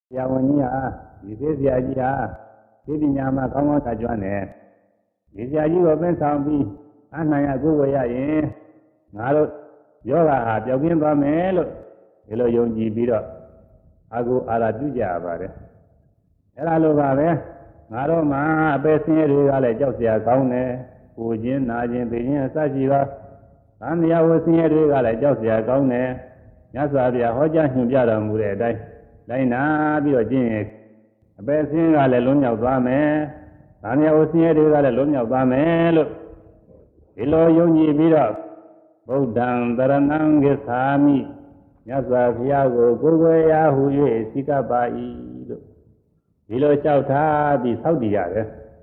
ရာဝန်ကြီးဟာဒီသေးစရာကြီးဟာသိပညာမှာကောင်းကောင်းသာကျွမ်းတယ်ဒီစရာကြီးကိုပင်းဆောင်ပြီးအနိုင်ရကိုယ်ဝရရင်ငါတို့ယောဂဟာပျောက်ကင်းသွားမယ်လို့ဒီလိုယုံကြည်ပြီးတော့အာကိုအာရပြုကြရပါတယ်အဲ့ဒါလိုပါပဲငါတို့မှာအပေဆင်းရဲတွေကလည်းကြောက်စရာကောင်းတယ်ကိုခြင်းနာခြင်းသိခြင်းအစရှိသောသံဃာဝဆင်းရဲတွေကလည်းကြောက်စရာကောင်းတယ်မြတ်စွာဘုရားဟောကြားညွှန်ပြတော်မူတဲ့အတိုင်းလိုက်နာပြီးတော့ကျင့်ရင်အပေဆင်းကလည်းလွတ်မြောက်သွားမယ်သံဃာဝဆင်းရဲတွေကလည်းလွတ်မြောက်သွားမယ်လို့ဒီလိုယုံကြည်ပြီးတော့ဗုဒ္ဓံတရဏံဂစ္ဆာမိမြတ်စွာဘုရားကိုကိုယ်ွယ်ရာဟူ၍စိကပ်ပါ၏လို့ဒီလိုလျှောက်ထားပြီးဆောက်တည်ရတယ်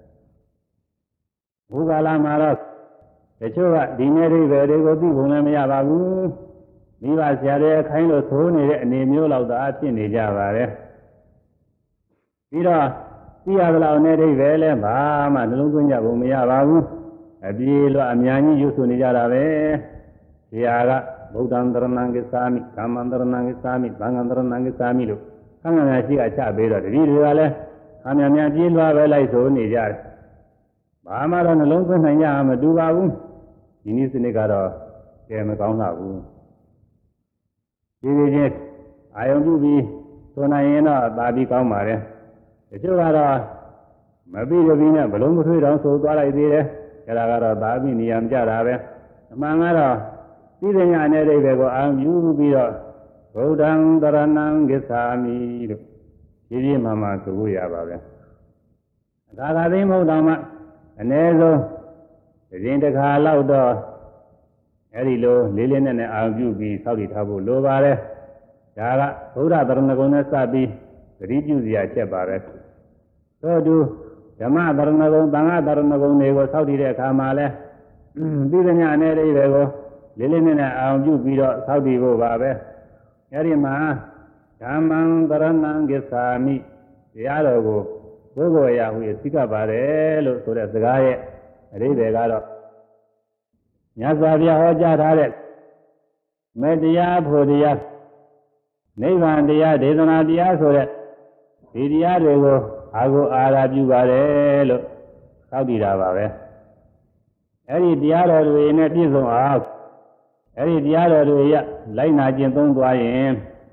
ဘုရားလာမှာတော့တချို့ကဒီနေ့အိဗယ်တွေကိုသိဖို့လည်းမရပါဘူးမိဘဆရာတွေခိုင်းလို့သိုးနေတဲ့အနေမျိုးလောက်သာဖြစ်နေကြပါတယ်ပြီးတော့သိရသလောက်နဲ့အိဗယ်လည်းဘာမှနှလုံးသွင်းကြဖို့မရပါဘူးအပြေလို့အများကြီးယူဆနေကြတာပဲဆရာကဗုဒ္ဓံတရဏံဂစ္ဆာမိဓမ္မံတရဏံဂစ္ဆာမိသံဃံတရဏံဂစ္ဆာမိလို့ခန္ဓာများရှိကချပေးတော့တတိတွေကလည်းအများများပြေးလွှားပဲလိုက်ဆိုနေကြတယ်ဘာမှတော့နှလုံးသွင်းနိုင်ကြမတူပါဘူးဒီနည်းစနစ်ကတော့ကဲမကောင်းတော့ဘူးဒီချင်းအာယုံပြုပြီးဆိုနိုင်ရင်တော့သာပြီးကောင်းပါတယ်တချို့ကတော့မပြီးရပြီးနဲ့ဘလုံးမထွေးတော့ဆိုသွားလိုက်သေးတယ်အဲ့ဒါကတော့သာပြီးနေရာမကြတာပဲအမှန်ကတော့သိတဲ့ညာနဲ့အိဗယ်ကိုအာယုံပြုပြီးတော့ဗုဒ္ဓံတရဏံဂစ္ဆာမိလို့ဒီဒီမှမှဆိုလို့ရပါပဲဒါကသိမဟုတ်တော့မှအ ਨੇ ဆုံးရင်တစ်ခါလောက်တော့အဲ့ဒီလိုလေးလေးနက်နက်အာရုံပြုပြီးစောင့်တည်ထားဖို့လိုပါတယ်ဒါကဘုရားတရဏဂုံနဲ့စပြီးသတိပြုစရာချက်ပါပဲသို့တူဓမ္မတရဏဂုံသံဃာတရဏဂုံတွေကိုစောင့်တည်တဲ့အခါမှာလဲသိတဲ့ညာနဲ့အိဗယ်ကိုလေးလေးနက်နက်အာရုံပြုပြီးတော့စောင့်တည်ဖို့ပါပဲအဲ့ဒီမှာဓမ္မံတရဏံဂစ္ဆာမိတရားတော်ကိုဘုဂဝေယဟူ၍သိကပ်ပါတယ်လို့ဆိုတဲ့စကားရဲ့အဓိပ္ပာယ်ကတော့မြတ်စွာဘုရားဟောကြားထားတဲ့မေတ္တရားဖို့တရားနိဗ္ဗာန်တရားဒေသနာတရားဆိုတဲ့ဒီတရားတွေကိုအာကိုအာရပြုပါတယ်လို့သောက်တည်တာပါပဲအဲ့ဒီတရားတော်တွေနဲ့ပြည့်စုံအောင်အဲ့ဒီတရားတော်တွေရလိုက်နာကျင့်သုံးသွားရင်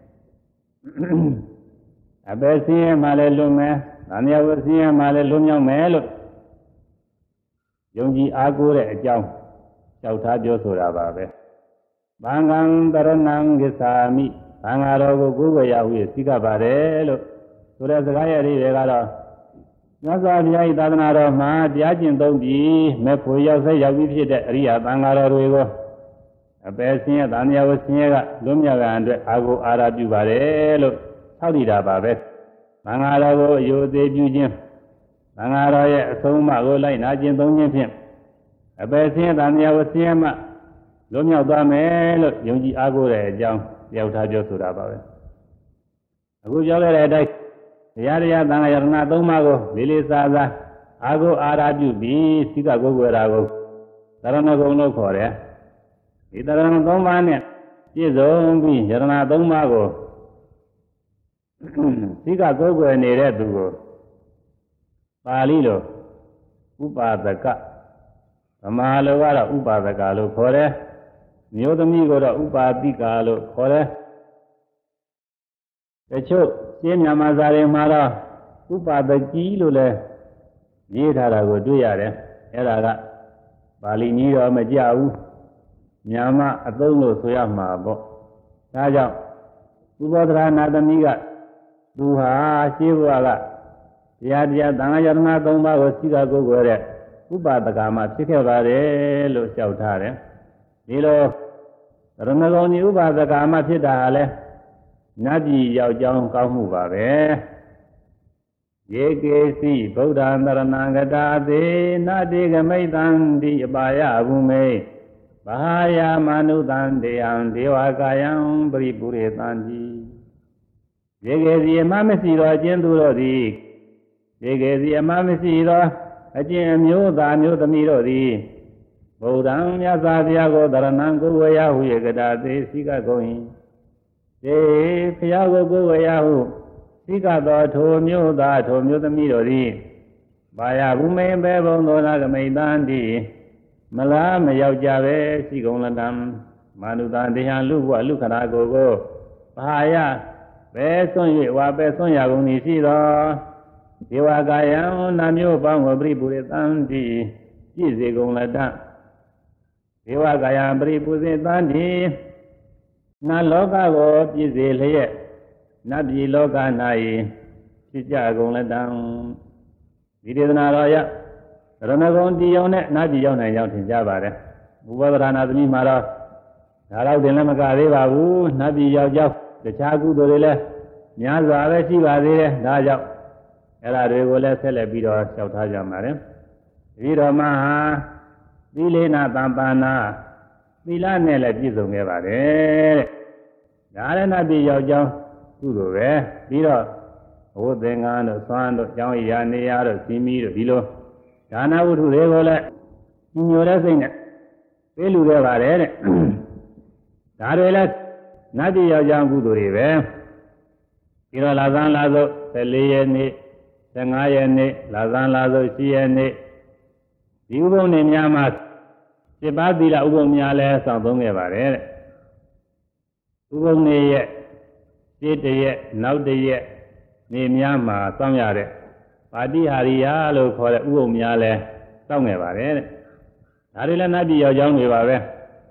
အပေစင်းရမှလည်းလွတ်မယ်။သံဃာဝဆင်းရမှလည်းလွတ်မြောက်မယ်လို့ယုံကြည်အားကိုးတဲ့အကြောင်းလျှောက်ထားပြောဆိုတာပါပဲ။ဘာငံတရဏံဂစ္ဆာမိသံဃာတော်ကိုကိုယ်ဝေယဟုသိကပ်ပါတယ်လို့ဆိုတဲ့စကားရဲ့အဓိပ္ပာယ်ကတော့မြတ်စွာဘုရား၏သာသနာတော်မှာတရားကျင့်သုံးပြီးမဲ့ဖို့ရောက်ဆက်ရောက်ပြီးဖြစ်တဲ့အရိယာသံဃာတော်တွေကိုအပေစင်းရသံဃာဝဆင်းရကလွတ်မြောက်ရန်အတွက်အာကိုအာရပြုပါတယ်လို့ဆောက်တည်တာပါပဲသံဃာတော်ကိုအယုသေးပြုခြင်းသံဃာတော်ရဲ့အဆုံးအမကိုလိုက်နာခြင်းသုံးခြင်းဖြင့်အပေဆင်းသံဃာဝဆင်းရမှလွတ်မြောက်သွားမယ်လို့ယုံကြည်အားကိုးတဲ့အကြောင်းပြောထားပြောဆိုတာပါပဲအခုပြောခဲ့တဲ့အတိုင်းတရားတရားသံဃာယတနာသုံးပါးကိုလေးလေးစားစားအားကိုးအာရပြုပြီးစိကကိုယ်ွယ်တာကိုသရဏဂုံလို့ခေါ်တယ်ဒီသရဏသုံးပါးနဲ့ပြည့်စုံပြီးယတနာသုံးပါးကိုစိကကိုယ်ွယ်နေတဲ့သူကိုပါဠိလိုဥပါဒကဗမာလိုကတော့ဥပါဒကလို့ခေါ်တယ်မျိုးသမီးကိုတော့ဥပါတိကာလို့ခေါ်တယ်တချို့ရှင်းမြန်မာစာတွေမှာတော့ဥပါဒကြီးလို့လည်းရေးထားတာကိုတွေ့ရတယ်အဲ့ဒါကပါဠိနည်းတော့မကြဘူးမြန်မာအသုံးလို့ဆိုရမှာပေါ့ဒါကြောင့်ဥပဒရာနာသမီးကသူဟာရှင်းဘုရားကတရားတရားသံဃာယတနာ၃ပါးကိုစိကကိုယ်ွယ်တဲ့ဥပါဒကမှာဖြစ်ခဲ့ပါတယ်လို့လျှောက်ထားတယ်ဒီလိုရဏဂုံကြီးဥပါဒကမှာဖြစ်တာလည်းနတ်ပြည်ရောက်ကြောင်းကောင်းမှုပါပဲယေကေစီဗုဒ္ဓံတရဏံဂတာသေနာတိကမိတ်တံတိအပါယဘုမေဘာယာမနုတံတေယံဒေဝကာယံပရိပုရေတံတိယေကေစီအမမရှိသောအကျဉ်သူတို့သည်ယေကေစီအမမရှိသောအကျဉ်အမျိုးသားမျိုးသမီးတို့သည်ဗုဒ္ဓံမြတ်စွာဘုရားကိုတရဏံကိုယ်ဝေယဟု၍ကတာသေစိကကုန်၏ေဘုရားကိုကိုယ်ဝေယဟုသိကသောထိုမျိုးသားထိုမျိုးသမီးတို့သည်ဘာယဘုမေဘေဘုံသောနာဂမိတံတိမလားမရောက်ကြပဲရှိကုန်လတံမာနုတံတရားလူဘဝလူခရာကိုဘာယပဲဆွန့်၍ဝါပဲဆွန့်ရကုန်သည်ရှိသောဒေဝကာယံနာမျိုးပေါင်းကိုပရိပုရိသံတိပြည့်စေကုန်လတံဒေဝကာယံပရိပုရိသံတိနာလောကကိုပြည့်စေလျက်နတ်ပြည်လောက၌ဖြစ်ကြကုန်လတံဒီဒေသနာတော်ရရဏဂုံတည်ုံနဲ့နတ်ပြည်ရောက်နိုင်ကြောင်းထင်ကြပါတယ်ဘုရားဗဒနာသမီးမှာတော့ဒါတော့တင်လည်းမကသေးပါဘူးနတ်ပြည်ရောက်ကြောင်းတခြားကုသိုလ်တွေလည်းများစွာပဲရှိပါသေးတယ်ဒါကြောင့်အဲ့ဒါတွေကိုလည်းဆက်လက်ပြီးတော့လျှောက်ထားကြပါတယ်ဒီတော်မှာသီလေနာတမ္ပနာသီလနဲ့လည်းပြည့်စုံခဲ့ပါတယ်တဲ့ဒါလည်းနတ်ပြည်ရောက်ကြောင်းကုသိုလ်ပဲပြီးတော့ဘုသင်္ကန်းတို့သွမ်းတို့ကျောင်းရာနေရာတို့စီမီတို့ဒီလိုဒါနဝတ္ထုတွေကိုလည်းညိုတဲ့စိတ်နဲ့ပေးလူခဲ့ပါတယ်တဲ့ဒါတွေလည်းနတ်ပြည်ရောက်ကြောင်းကုသိုလ်တွေပဲပြီးတော့လာဇန်လာစု14ရက်နေ့15ရက်နေ့လာဇန်လာစု10ရက်နေ့ဒီဥပုံနေများမှာ7ပါးသီလဥပုံများလဲစောင့်သုံးခဲ့ပါတယ်တဲ့ဥပုံနေရဲ့ရှင်းတရက်နောက်တရက်နေများမှာစောင့်ရတဲ့ပါတိဟာရိယလို့ခေါ်တဲ့ဥပုံများလဲစောင့်ခဲ့ပါတယ်တဲ့ဒါတွေလည်းနတ်ပြည်ရောက်ကြောင်းတွေပါပဲ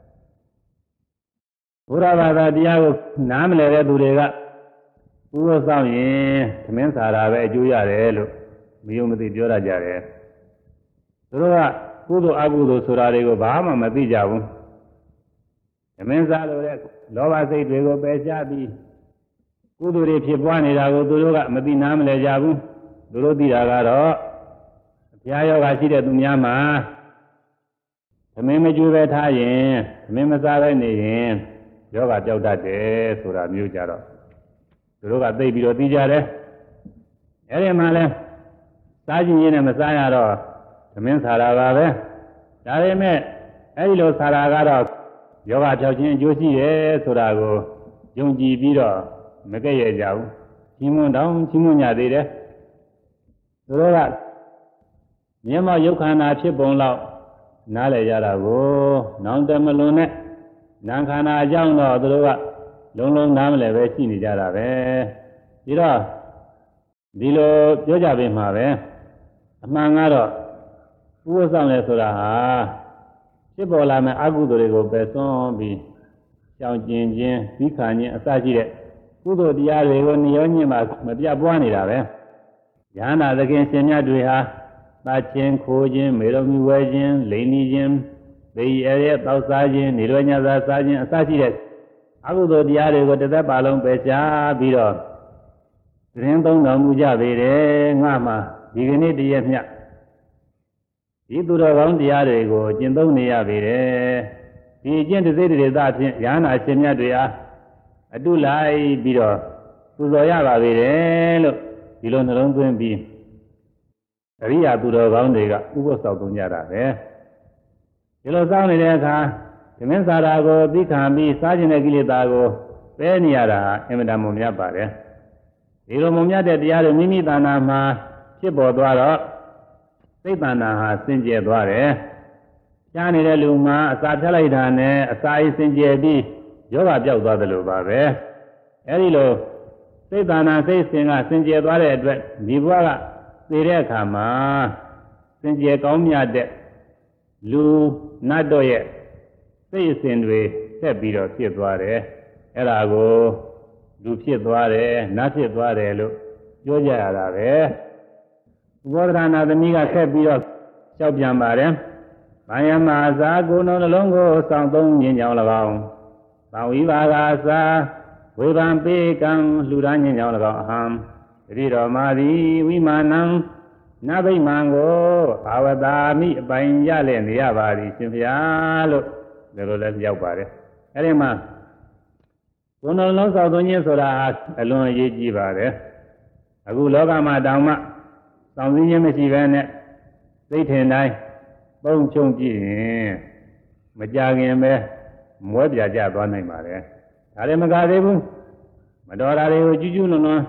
ဘုရားဘာသာတရားကိုနားမလည်တဲ့သူတွေကဥပုသ်ဆောင်ရင်သမင်းစာတာပဲအကျိုးရတယ်လို့မယုံမသိပြောရကြတယ်သူတို့ကကုသိုလ်အကုသိုလ်ဆိုတာတွေကိုဘာမှမသိကြဘူးသမင်းစာလို့တဲ့လောဘစိတ်တွေကိုပယ်ရှားပြီးကုသိုလ်တွေဖြစ်ပွားနေတာကိုသူတို့ကမသိနားမလည်ကြဘူးသူတို့သိတာကတော့ဘုရားယောဂရှိတဲ့သူများမှာသမင်းမကျွေးပဲထားရင်သမင်းမစားပဲနေရင်ယောဂကြောက်တတ်တယ်ဆိုတာမျိုးကြတော့သူတို့ကသိပြီးတော့သိကြတယ်အဲဒီမှာလဲစားခြင်းရင်းနဲ့မစားရတော့သမင်းစားတာပါပဲဒါပေမဲ့အဲဒီလိုစားတာကတော့ယောဂဖြောက်ခြင်းအကျိုးရှိတယ်ဆိုတာကိုယုံကြည်ပြီးတော့မကဲ့ရဲ့ကြဘူးချင်းမွန်းတောင်ချင်းမွန်းညသေးတယ်သူတို့ကမျက်မှောက်ရုပ်ခန္ဓာဖြစ်ပုံလောက်နားလည်ကြတာကိုနောင်တမလွန်နဲ့နာခန္ဓာအကြောင်းတော့သူတို့ကလုံးလုံးနားမလည်ပဲရှိနေကြတာပဲဒီတော့ဒီလိုပြောကြပေးမှာပဲအမှန်ကတော့ဥပ္ပဆောင်လဲဆိုတာဟာဖြစ်ပေါ်လာမယ့်အကုသိုလ်တွေကိုပယ်သွန်းပြီးကြောင်ကျင်ခြင်းပြီးခံခြင်းအစရှိတဲ့ကုသိုလ်တရားတွေကိုနိယောညင်မှာမပြတ်ပွားနေတာပဲယန္တာသခင်ရှင်မြတ်တွေဟာသတ်ခြင်းခိုးခြင်းမေတော်မူဝဲခြင်းလိန်နီခြင်းသေရဲတောက်စားခြင်းနေရွယ်ညသာစားခြင်းအစရှိတဲ့အကုသိုလ်တရားတွေကိုတစ်သက်ပါလုံးပယ်ရှားပြီးတော့သတင်းသုံးတော်မူကြပေတယ်ငါမှဒီကနေ့တည်းရမြတ်ဒီသူတော်ကောင်းတရားတွေကိုကျင့်သုံးနေရပေတယ်ဒီကျင့်တစိတ်တွေသားဖြင့်ယန္တာရှင်မြတ်တွေအားအတုလိုက်ပြီးတော့ပူဇော်ရပါပေတယ်လို့ဒီလိုနှလုံးသွင်းပြီးအရိယာသူတော်ကောင်းတွေကဥပုသ်ဆောက်သုံးကြတာပဲဒီလိုစောင့်နေတဲ့အခါသမင်းစာရာကိုသိခံပြီးစားခြင်းတဲ့ကိလေသာကိုပဲနေရတာအင်မတန်မုံမြတ်ပါတယ်ဒီလိုမုံမြတ်တဲ့တရားတွေမိမိတဏ္ဍာမှာဖြစ်ပေါ်သွားတော့စိတ်တဏ္ဍာဟာစင်ကြယ်သွားတယ်ရှားနေတဲ့လူမှာအစာဖြတ်လိုက်တာနဲ့အစာအိစင်ကြယ်ပြီးယောဂပြောက်သွားတယ်လို့ပါပဲအဲဒီလိုစိတ်တဏ္ဍာစိတ်စဉ်ကစင်ကြယ်သွားတဲ့အတွက်ဒီဘဝကသိတဲ့အခါမှာစင်ကြယ်ကောင်းမြတ်တဲ့လူနတ်တို့ရဲ့စိတ်အစဉ်တွေဆက်ပြီးတော့ဖြစ်သွားတယ်အဲ့ဒါကိုလူဖြစ်သွားတယ်နတ်ဖြစ်သွားတယ်လို့ပြောကြရတာပဲဥပဒနာသမီးကဆက်ပြီးတော့လျှောက်ပြန်ပါတယ်ဘာယမအစာကိုယ်နှလုံးကိုစောင့်သုံးခြင်းကြောင့်၎င်းသံဝိပါကအစာဝေဖန်ပေကံလှူဒါန်းခြင်းကြောင့်၎င်းအဟံတတိတော်မာသည်ဝိမာနံနဗိမာန်ကိုဘာဝတာမိအပိုင်ရလည်နေရပါသည်ရှင်ဘုရားလို့ဒီလိုလည်းရောက်ပါတယ်အဲဒီမှာဘုံတော်လုံးစောင့်သုံးခြင်းဆိုတာအလွန်အရေးကြီးပါတယ်အခုလောကမှာတောင်မှစောင့်စည်းခြင်းမရှိဘဲနဲ့သိထင်တိုင်းပုံချုံကြည့်ရင်မကြခင်ပဲမွဲပြကြသွားနိုင်ပါတယ်ဒါလည်းမကသေးဘူးမတော်တာတွေကိုကျူးကျူးလွန်လွန်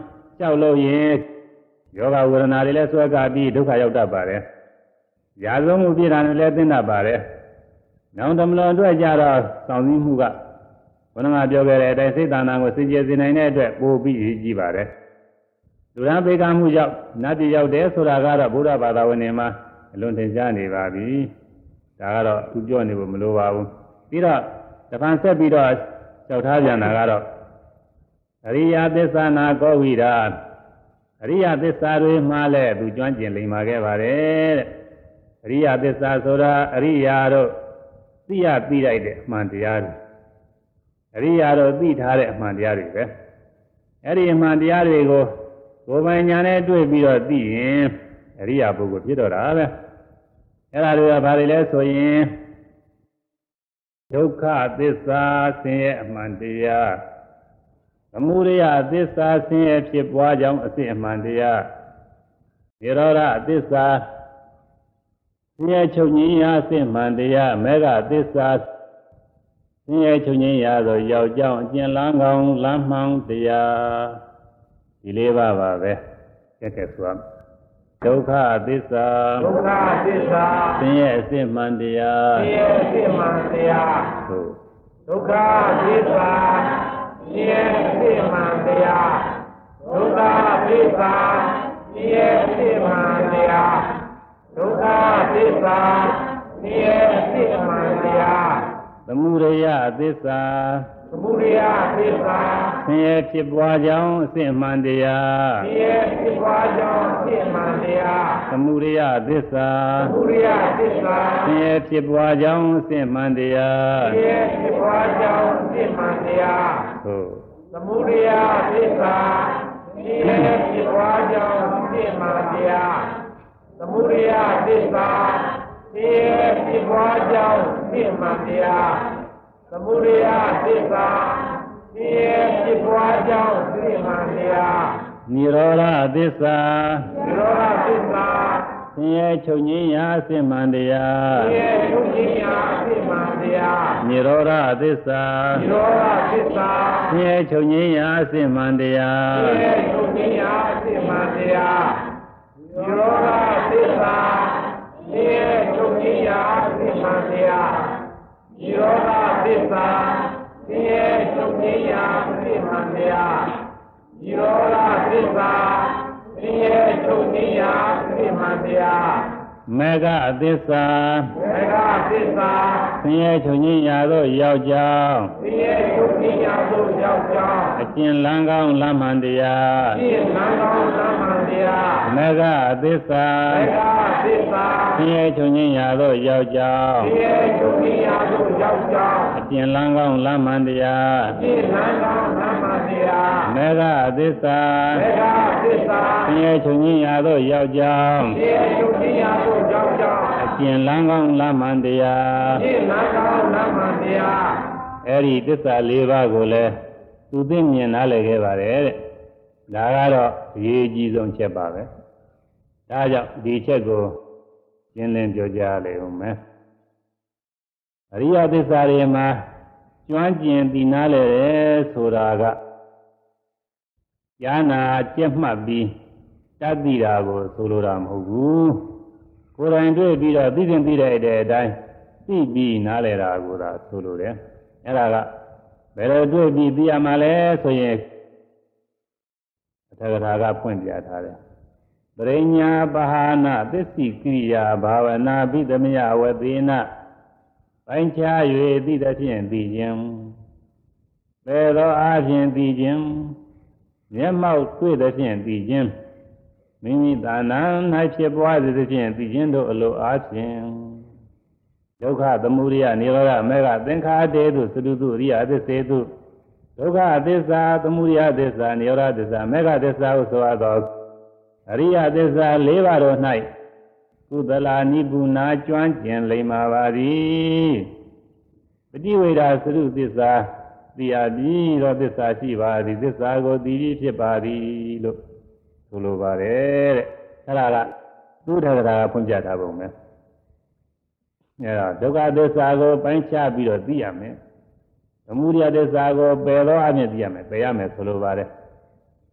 ကြောက်လို့ရင်ယောဂဝေဒနာတွေလည်းဆွဲကပြီးဒုက္ခရောက်တတ်ပါတယ်ရာဇဝမှုပြစ်ဒဏ်တွေလည်းသိတတ်ပါတယ်နောင်တမလွန်အတွက်ကြတော့စောင့်စည်းမှုကဘုရားပြောခဲ့တဲ့အတိုင်းစိတ်တဏ္ဍာကိုစင်ကြယ်စေနိုင်တဲ့အတွက်ပို့ပြီးရည်ကြည့်ပါတယ်လူရန်ပေကမှုကြောင့်နတ်ပြည်ရောက်တယ်ဆိုတာကတော့ဘုရားဘာသာဝင်တွေမှာအလွန်ထင်ရှားနေပါပြီဒါကတော့သူပြောနေဖို့မလိုပါဘူးပြီးတော့တပံဆက်ပြီးတော့ကြောက်ထားပြန်တာကတော့အရိယသစ္စာနာကောဝိရာအရိယသစ္စာတွေမှာလည်းသူကျွမ်းကျင်လိမ္မာခဲ့ပါတယ်တဲ့အရိယသစ္စာဆိုတာအရိယာတို့သိရသိလိုက်တဲ့အမှန်တရားတွေအရိယာတို့သိထားတဲ့အမှန်တရားတွေပဲအဲ့ဒီအမှန်တရားတွေကိုကိုယ်ပိုင်ညာနဲ့တွေ့ပြီးတော့သိရင်အရိယာပုဂ္ဂိုလ်ဖြစ်တော့တာပဲအဲ့ဒါတွေကဘာတွေလဲဆိုရင်ဒုက္ခသစ္စာဆင်းရဲအမှန်တရားသမုဒယသစ္စာဆင်းရဲဖြစ်ပွားကြောင်းအစစ်အမှန်တရားនិရောဓသစ္စာဆင်းရဲချုပ်ငြိမ်းရာအစစ်အမှန်တရားမေဃသစ္စာဆင်းရဲချုပ်ငြိမ်းရာသို့ရောက်ကြောင်းအကျဉ်းလန်းကောင်းလမ်းမှန်တရားဒီလေးပါပါပဲကဲဆိုဒုက္ခသစ္စာဒုက္ခသစ္စာဆင်းရဲအစစ်မှန်တရားဆင်းရဲအစစ်မှန်တရားသို့ဒုက္ခသစ္စာဆင်းရဲအစစ်မှန်တရားဒုက္ခသစ္စာဆင်းရဲအစစ်မှန်တရားဒုက္ခသစ္စာဆင်းရဲအစစ်မှန်တရားသမုဒယသစ္စာသမုဒယသစ္စာဆင်းရဲဖြစ်ပွားကြောင်းအစစ်အမှန်တရားဆင်းရဲဖြစ်ပွားကြောင်းအစစ်အမှန်တရားသမုဒယသစ္စာသမုဒယသစ္စာဆင်းရဲဖြစ်ပွားကြောင်းအစစ်အမှန်တရားဆင်းရဲဖြစ်ပွားကြောင်းအစစ်အမှန်တရားဟုတ်သမုဒယသစ္စာဆင်းရဲဖြစ်ပွားကြောင်းအစစ်အမှန်တရားသမုဒယသစ္စာဆင်းရဲဖြစ်ပွားကြောင်းအစစ်အမှန်တရားသမုဒယသစ္စာဆင်းရဲဖြစ်ပွားကြောင်းအစစ်အမှန်တရားនិရောဓသစ္စာនិရောဓသစ္စာဆင်းရဲချုပ်ငြိမ်းရာအစစ်မှန်တရားဆင်းရဲချုပ်ငြိမ်းရာအစစ်မှန်တရားនិရောဓသစ္စာនិရောဓသစ္စာဆင်းရဲချုပ်ငြိမ်းရာအစစ်မှန်တရားဆင်းရဲချုပ်ငြိမ်းရာအစစ်မှန်တရားនិရောဓသစ္စာဆင်းရဲချုပ်ငြိမ်းရာအစစ်မှန်တရားនិရောဓသစ္စာဆင်းရဲချုပ်ငြိမ်းရာအစစ်မှန်တရားនិရောဓသစ္စာဆင်းရဲချုပ်ငြိမ်းရာအစစ်မှန်တရားမေဃသစ္စာမေဃသစ္စာဆင်းရဲချုပ်ငြိမ်းရာသို့ရောက်ကြောင်းဆင်းရဲချုပ်ငြိမ်းရာသို့ရောက်ကြောင်းအကျဉ်းလန်းကောင်းလမ်းမှန်တရားအကျဉ်းလန်းကောင်းလမ်းမှန်တရားမေဃသစ္စာမေဃသစ္စာဆင်းရဲချုပ်ငြိမ်းရာသို့ရောက်ကြောင်းဆင်းရဲချုပ်ငြိမ်းရာသို့ရောက်ကြောင်းအကျဉ်းလန်းကောင်းလမ်းမှန်တရားအကျဉ်းလန်းကောင်းလမ်းမှန်တရားမေဃသစ္စာမေဃသစ္စာဆင်းရဲချုပ်ငြိမ်းရာသို့ရောက်ကြောင်းဆင်းရဲချုပ်ငြိမ်းရာသို့ရောက်ကြောင်းအကျဉ်းလန်းကောင်းလမ်းမှန်တရားအကျဉ်းလန်းကောင်းလမ်းမှန်တရားအဲ့ဒီသစ္စာ၄ပါးကိုလည်းသူသိမြင်နားလည်ခဲ့ပါတယ်တဲ့ဒါကတော့အရေးကြီးဆုံးချက်ပါပဲဒါကြောင့်ဒီချက်ကိုရှင်းလင်းပြောကြားလေဦးမယ်အရိယသစ္စာတွေမှာကျွမ်းကျင်သိနားလည်တယ်ဆိုတာကဉာဏ်နာကျက်မှတ်ပြီးတတ်သိတာကိုဆိုလိုတာမဟုတ်ဘူးကိုယ်တိုင်တွေ့ပြီးတော့သိတဲ့တဲ့အတိုင်းသိပြီးနားလည်တာကိုသာဆိုလိုတယ်အဲ့ဒါကဘယ်လိုတွေ့ပြီးသိရမှာလဲဆိုရင်အထက်ကထာကဖွင့်ပြထားတယ်ပရိညာပဟာနာသစ္စိကိရိယာဘာဝနာပိသမယဝသေနပိုင်းခြား၍သိသဖြင့်သိခြင်းဘယ်သောအားဖြင့်သိခြင်းမျက်မှောက်တွေ့သဖြင့်သိခြင်းမိမိသာနာ၌ဖြစ်ပွားသဖြင့်သိခြင်းတို့အလိုအားဖြင့်ဒုက္ခသမုဒယနိရောဓမေဃသင်္ခါတေတုသတုတုရိယသစ္စေတုဒုက္ခသစ္စာသမုဒယသစ္စာနိရောဓသစ္စာမေဃသစ္စာဟုဆိုအပ်သောအရိယသစ္စာ၄ပါးတို့၌ကုသလာနိဗ္ဗုနာကျွမ်းကျင်လိမ္မာပါသည်ပฏิဝေဒသရုသစ္စာသိရပြီးတော့သစ္စာရှိပါသည်သစ္စာကိုသိပြီးဖြစ်ပါသည်လို့ဆိုလိုပါတယ်တဲ့အဲ့ဒါကသုဒ္ဓဂရာကဖွင့်ပြထားပုံပဲအဲ့တော့ဒုက္ခသစ္စာကိုပိုင်းခြားပြီးတော့သိရမယ်သမုဒယသစ္စာကိုပယ်သောအမြင်သိရမယ်ပယ်ရမယ်ဆိုလိုပါတယ်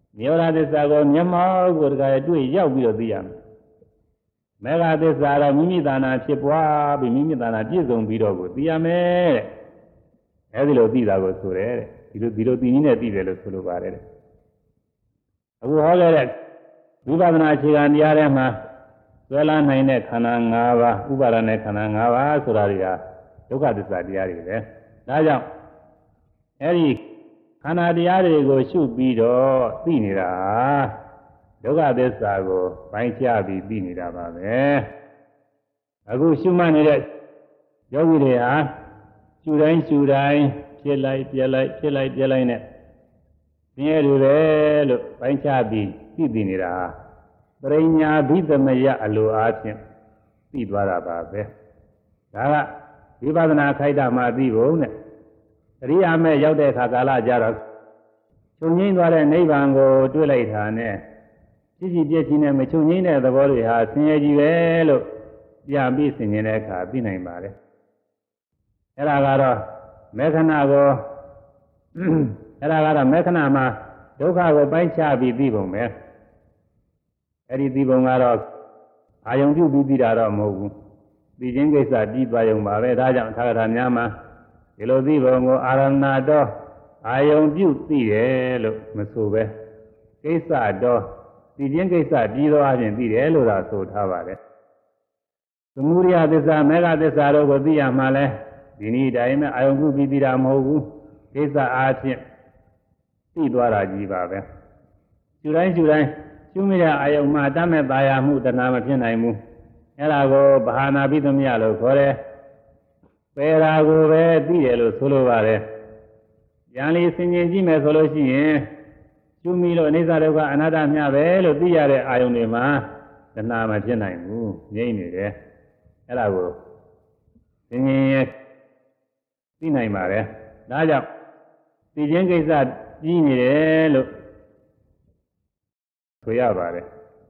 နိရောဓသစ္စာကိုမျက်မှောက်ကိုတခါတွေ့ရောက်ပြီးတော့သိရမယ်မေဃသစ္စာတော့မိမိတဏ္ဍာဖြစ်ပွားပြီးမိမိတဏ္ဍာပြည့်စုံပြီးတော့ကိုသိရမယ်တဲ့အဲဒီလိုသိတာကိုဆိုတယ်တဲ့ဒီလိုသိနည်းနဲ့သိတယ်လို့ဆိုလိုပါတယ်တဲ့အခုဟောခဲ့တဲ့ဝိပဿနာအခြေခံတရားထဲမှာဆွဲလာနိုင်တဲ့ခန္ဓာ၅ပါးဥပါဒနဲ့ခန္ဓာ၅ပါးဆိုတာတွေကဒုက္ခသစ္စာတရားတွေပဲဒါကြောင့်အဲဒီခန္ဓာတရားတွေကိုရှုပြီးတော့သိနေတာဒုက္ခသစ္စာကိုပိုင်းခြားပြီးသိနေတာပါပဲအခုရှုမှတ်နေတဲ့ယောဂီတွေဟာရှုတိုင်းဖြစ်လိုက်ပြက်လိုက်ဖြစ်လိုက်ပြက်လိုက်နဲ့ဆင်းရဲတွေပဲလို့ပိုင်းခြားပြီးသိနေတာပရိညာဘိသမယအလိုအားဖြင့်သိသွားတာပါပဲဒါကဝိပဿနာခိုက်တာမှသိဖို့နဲ့အရိယာမဲ့ရောက်တဲ့အခါကာလကြတော့ချုပ်ငိမ့်သွားတဲ့နိဗ္ဗာန်ကိုတွေ့လိုက်တာနဲ့ဖြစ်စီပြည့်ချင်းနဲ့မချုပ်ငိမ့်တဲ့သဘောတွေဟာဆင်းရဲကြီးပဲလို့ပြန်ပြီးဆင်ခြင်တဲ့အခါသိနိုင်ပါတယ်အဲ့ဒါကတော့မေခဏကိုအဲ့ဒါကတော့မေခဏမှာဒုက္ခကိုပိုင်းခြားပြီးသိပုံပဲအဲ့ဒီသိပုံကတော့အာယုံပြုပြီးသိတာတော့မဟုတ်ဘူးသိခြင်းကိစ္စပြီးသွားရုံပါပဲဒါကြောင့်သာဂထာများမှာဒီလိုသိပုံကိုအာရဏတော်အာယုံပြုသိတယ်လို့မဆိုပဲကိစ္စတော်သိခြင်းကိစ္စပြီးသောအချင်းသိတယ်လို့သာဆိုထားပါတယ်သမုဒိယသစ္စာမေဃသစ္စာတို့ကိုသိရမှလဲဒီနည်းတိုင်းနဲ့အာယုံပြုပြီးသိတာမဟုတ်ဘူးကိစ္စအားဖြင့်သိသွားတာကြီးပါပဲရှုတိုင်းရှုမိတဲ့အာယုံမှာတတ်မဲ့ပါရမှုတဏှာမဖြစ်နိုင်ဘူးအဲ့ဒါကိုဘာဟာနာပိသမယလို့ခေါ်တယ်ပေရာကိုပဲသိတယ်လို့ဆိုလိုပါတယ်ဉာဏ်လေးဆင်ခြင်ကြည့်မယ်ဆိုလို့ရှိရင်ရှုမိလို့အနိစ္စဒုက္ခအနတ္တမျှပဲလို့သိရတဲ့အာယုံတွေမှာတဏှာမဖြစ်နိုင်ဘူးငြိမ့်နေတယ်အဲ့ဒါကိုဆင်ခြင်ရင်သိနိုင်ပါတယ်ဒါကြောင့်သိခြင်းကိစ္စပြီးနေတယ်လို့ဆိုရပါတယ်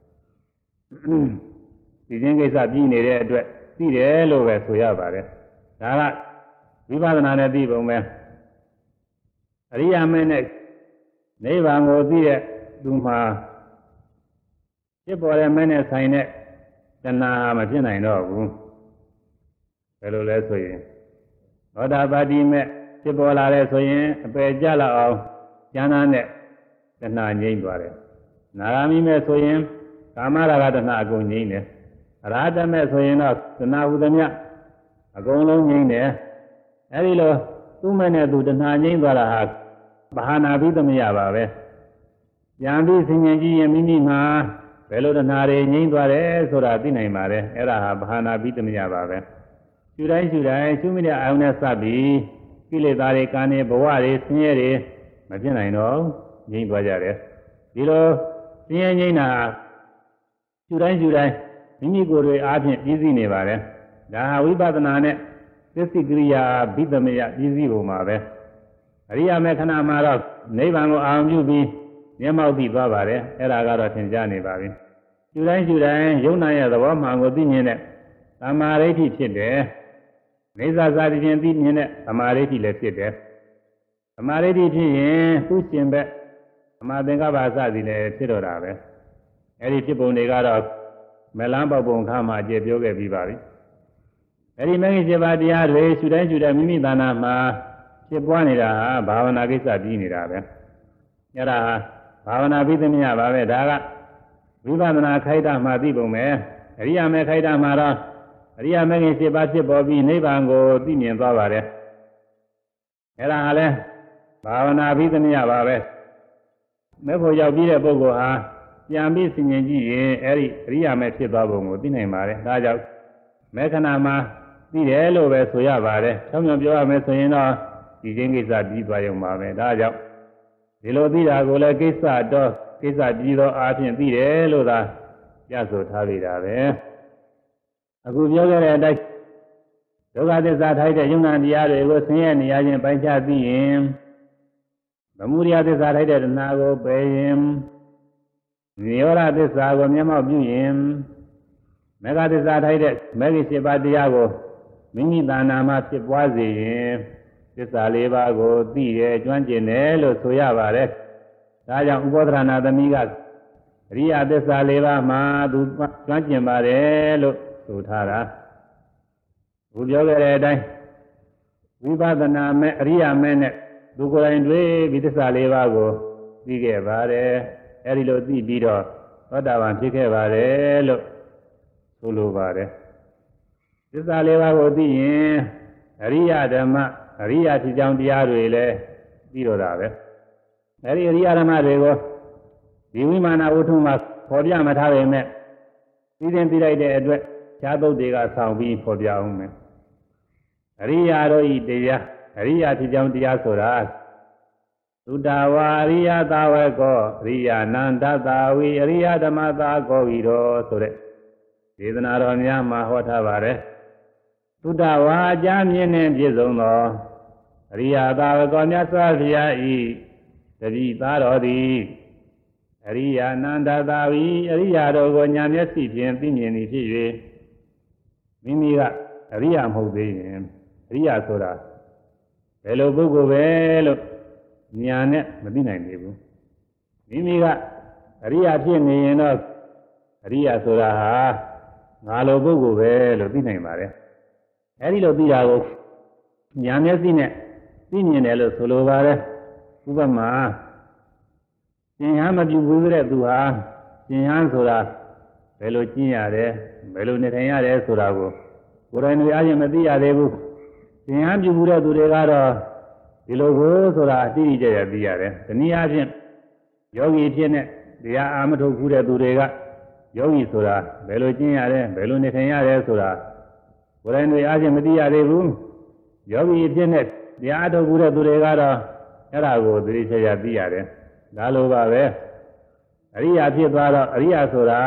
ဒီခြင်းကိစ္စပြီးနေတဲ့အတွက်သိတယ်လို့ပဲဆိုရပါတယ်ဒါကဝိပဿနာနဲ့သိပုံပဲအရိယာမဲနဲ့နိဗ္ဗာန်ကိုသိတဲ့သူမှာဖြစ်ပေါ်တဲ့မဲနဲ့ဆိုင်တဲ့တဏှာမဖြစ်နိုင်တော့ဘူးဘယ်လိုလဲဆိုရင်သောတာပတိမဲဖြစ်ပေါ်လာတဲ့ဆိုရင်အပယ်ကျလာအောင်ဉာဏ်နဲ့တဏှာငြိမ့်သွားတယ်နာဂာမိမဲ့ဆိုရင်ကာမရာဂတဏှာအကုန်ငြိမ့်တယ်အရဟတမဲ့ဆိုရင်တော့တဏှာဟုသမျှအကုန်လုံးငြိမ့်တယ်အဲဒီလိုသူ့မဲ့နဲ့သူတဏှာငြိမ့်သွားတာဟာဘာဟာနာဘိသမယပါပဲပြန်ပြီးဆင်ញင်ကြည့်ရင်မိမိမှာဘယ်လိုတဏှာတွေငြိမ့်သွားတယ်ဆိုတာသိနိုင်ပါတယ်အဲ့ဒါဟာဘာဟာနာဘိသမယပါပဲရှုတိုင်းရှုမိတဲ့အာယုန်နဲ့စပ်ပြီးကိလေသာတွေကံတွေဘဝတွေဆင်းရဲတွေမဖြစ်နိုင်တော့ငြိမ့်သွားကြတယ်ဒီလိုဆင်းရဲငြိမ့်တာရှုတိုင်းမိမိကိုယ်တွေအားဖြင့်ပြည့်စည်နေပါတယ်ဒါဟာဝိပဿနာနဲ့သစ္စိကရိယာဘိသမယပြည့်စည်ပုံမှာပဲအရိယာမေခဏမှာတော့နိဗ္ဗာန်ကိုအာရုံပြုပြီးမျက်မှောက်သိသွားပါတယ်အဲ့ဒါကတော့သင်ကြားနေပါပြီရှုတိုင်းယုံနာရဲ့သဘောမှန်ကိုသိမြင်တဲ့သမာဓိဋ္ဌိဖြစ်တယ်နေသာသာတည်းသိမြင်တဲ့သမာဓိဋ္ဌိလည်းဖြစ်တယ်သမာဓိဋ္ဌိဖြစ်ရင်သူ့ရှင်ဘက်သမာသင်္ကပ္ပစသည်လည်းဖြစ်တော့တာပဲအဲ့ဒီဖြစ်ပုံတွေကတော့မလန်းပေါပုံခါမှာအကျေပြောခဲ့ပြီးပါပြီအဲ့ဒီမဂ္ဂင်7ပါးတရားတွေရှုတိုင်းမိမိတဏ္ဍာမှာဖြစ်ပွားနေတာဟာဘာဝနာကိစ္စပြီးနေတာပဲအဲ့ဒါဟာဘာဝနာပြီးသမ ्या ပါပဲဒါကဝိပဿနာခိုက်တာမှသိပုံပဲအရိယာမေခိုက်တာမှာတော့အရိယာမဂ္ဂင်7ပါးဖြစ်ပေါ်ပြီးနိဗ္ဗာန်ကိုသိမြင်သွားပါတယ်အဲ့ဒါဟာလဲဘာဝနာပြီးသမ ्या ပါပဲမဲ့ဖို့ရောက်ပြီးတဲ့ပုဂ္ဂိုလ်ဟာပြန်ပြီးဆင်ញင်ကြည့်ရင်အဲ့ဒီအရိယာမေဖြစ်သွားပုံကိုသိနိုင်ပါတယ်ဒါကြောင့်မေခဏမှာသိတယ်လို့ပဲဆိုရပါတယ်။ဆောင်းမြောင်ပြောရမယ်ဆိုရင်တော့ဒီချင်းကိစ္စပြီးသွားရုံပါပဲ။ဒါကြောင့်ဒီလိုသိတာကိုလည်းကိစ္စပြီးသောအားဖြင့်သိတယ်လို့သာပြဆိုထားလိုက်တာပဲ။အခုပြောခဲ့တဲ့အတိုင်းဒုက္ခသစ္စာထိုက်တဲ့ယုံနာတရားတွေကိုဆင်းရဲနေရခြင်းပိုင်းခြားသိရင်သမုဒယသစ္စာထိုက်တဲ့တဏှာကိုပယ်ရင်နိရောဓသစ္စာကိုမျက်မှောက်ပြုရင်မေဃသစ္စာထိုက်တဲ့မဂ္ဂင်7ပါးတရားကိုမိမိတဏ္ဍာမှာဖြစ်ပွားစေရင်သစ္စာ4ပါးကိုသိတယ်ကျွမ်းကျင်တယ်လို့ဆိုရပါတယ်ဒါကြောင့်ဥပောဒရဏသမီးကအရိယသစ္စာ၄ပါးမှာသူကျွမ်းကျင်ပါတယ်လို့ဆိုထားတာဘုပြောခဲ့တဲ့အတိုင်းဝိပဿနာမဲ့အရိယာမဲ့နဲ့သူကိုယ်တိုင်တွေ့ပြီးသစ္စာ၄ပါးကိုသိခဲ့ပါတယ်အဲဒီလိုသိပြီးတော့သောတာပန်ဖြစ်ခဲ့ပါတယ်လို့ဆိုလိုပါတယ်သစ္စာ၄ပါးကိုသိရင်အရိယဓမ္မအရိယဖြစ်ကြောင်းတရားတွေလည်းပြီးတော့တာပဲအဲဒီအရိယဓမ္မတွေကိုဒီဝိမာနဝတ္ထုမှာဖော်ပြမထားပေမဲ့ပြီးရင်ပြီးလိုက်တဲ့အတွက်ဈာတုတ်တွေကဆောင်ပြီးဖော်ပြအောင်မယ်အရိယာတို့ဤတရားအရိယာဖြစ်ကြောင်းတရားဆိုတာသုတဝါအရိယသာဝကောအရိယာနန္ဒသာဝီအရိယဓမ္မသာကောဤတော်ဆိုတဲ့ဒေသနာတော်များမှာဟောထားပါတယ်သုတဝါအကြမြင့်နဲ့ပြည့်စုံသောအရိယသာဝကောမြတ်စွာဘုရားဤတတိသားတော်သည်အရိယာနန္ဒသာဝီအရိယာတို့ကိုညာမျက်စိဖြင့်သိမြင်သည်ဖြစ်၍မိမိကအရိယာမဟုတ်သေးရင်အရိယာဆိုတာဘယ်လိုပုဂ္ဂိုလ်ပဲလို့ညာနဲ့မသိနိုင်သေးဘူးမိမိကအရိယာဖြစ်နေရင်တော့အရိယာဆိုတာဟာငါလိုပုဂ္ဂိုလ်ပဲလို့သိနိုင်ပါတယ်အဲဒီလိုသိတာကိုညာမျက်စိနဲ့သိမြင်တယ်လို့ဆိုလိုပါတယ်ဥပမာရှင်ဟန်မပြုဘူးတဲ့သူဟာရှင်ဟန်ဆိုတာဘယ်လိုကျင့်ရတယ်ဘယ်လိုနေထိုင်ရတယ်ဆိုတာကိုကိုယ်တိုင်တွေအားဖြင့်မသိရသေးဘူးရှင်ဟန်ပြုဘူးတဲ့သူတွေကတော့ဒီလိုကိုဆိုတာအတိအကျရသိရတယ်။ဒီနည်းအားဖြင့်ယောဂီဖြစ်နေတရားအာမထုတ်ဘူးတဲ့သူတွေကယောဂီဆိုတာဘယ်လိုကျင့်ရတယ်ဘယ်လိုနေထိုင်ရတယ်ဆိုတာကိုယ်တိုင်တွေအားဖြင့်မသိရသေးဘူး။ယောဂီဖြစ်နေတရားအထုတ်ဘူးတဲ့သူတွေကတော့အဲ့ဒါကိုသိချရသိရတယ်။ဒါလိုပါပဲ။အရိယာဖြစ်သွားတော့အရိယာဆိုတာ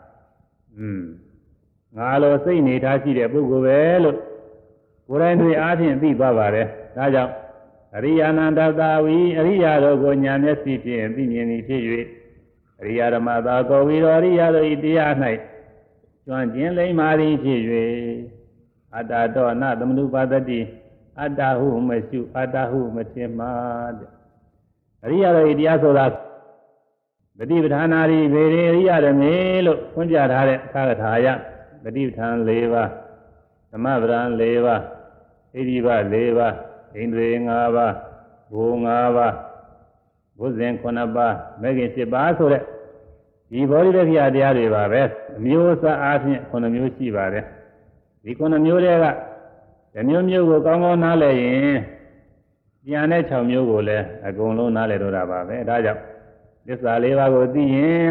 ငါလိုစိတ်နေထားရှိတဲ့ပုဂ္ဂိုလ်ပဲလို့ကိုယ်တိုင်တွေအားဖြင့်သိသွားပါတယ်။ဒါကြောင့်အရိယာနန္ဒသာဝီအရိယာတို့ကိုညာမျက်စိဖြင့်သိမြင်သည်ဖြစ်၍အရိယာဓမ္မသာကိုဝီတော်အရိယာတို့ဤတရား၌ကျွမ်းကျင်လိမ္မာသည်ဖြစ်၍အတ္တတောနသမနုပါဒတိအတ္တဟုမရှုအတ္တဟုမထင်မှာတဲ့အရိယာတို့ဤတရားဆိုတာပฏิပဌာနာရိဗေရိအရိယာဓမေလို့ဖွင့်ပြထားတဲ့အခါကထာယပฏิပဌာန်၄ပါးသမဗရံ၄ပါးဣတိဘ၄ပါးဣန္ဒြေ၅ပါးဘုံ၅ပါးဘုဇင်9ပါးမဂ္ဂင်7ပါးဆိုတဲ့ဒီဘောဓိတက္ခိယတရားတွေပါပဲအမျိုးအစားအားဖြင့်9မျိုးရှိပါတယ်ဒီ9မျိုးတွေကတစ်မျိုးမျိုးကိုကောင်းကောင်းနားလည်ရင်ပြန်တဲ့6မျိုးကိုလည်းအကုန်လုံးနားလည်တော့တာပါပဲဒါကြောင့်သစ္စာ၄ပါးကိုသိရင်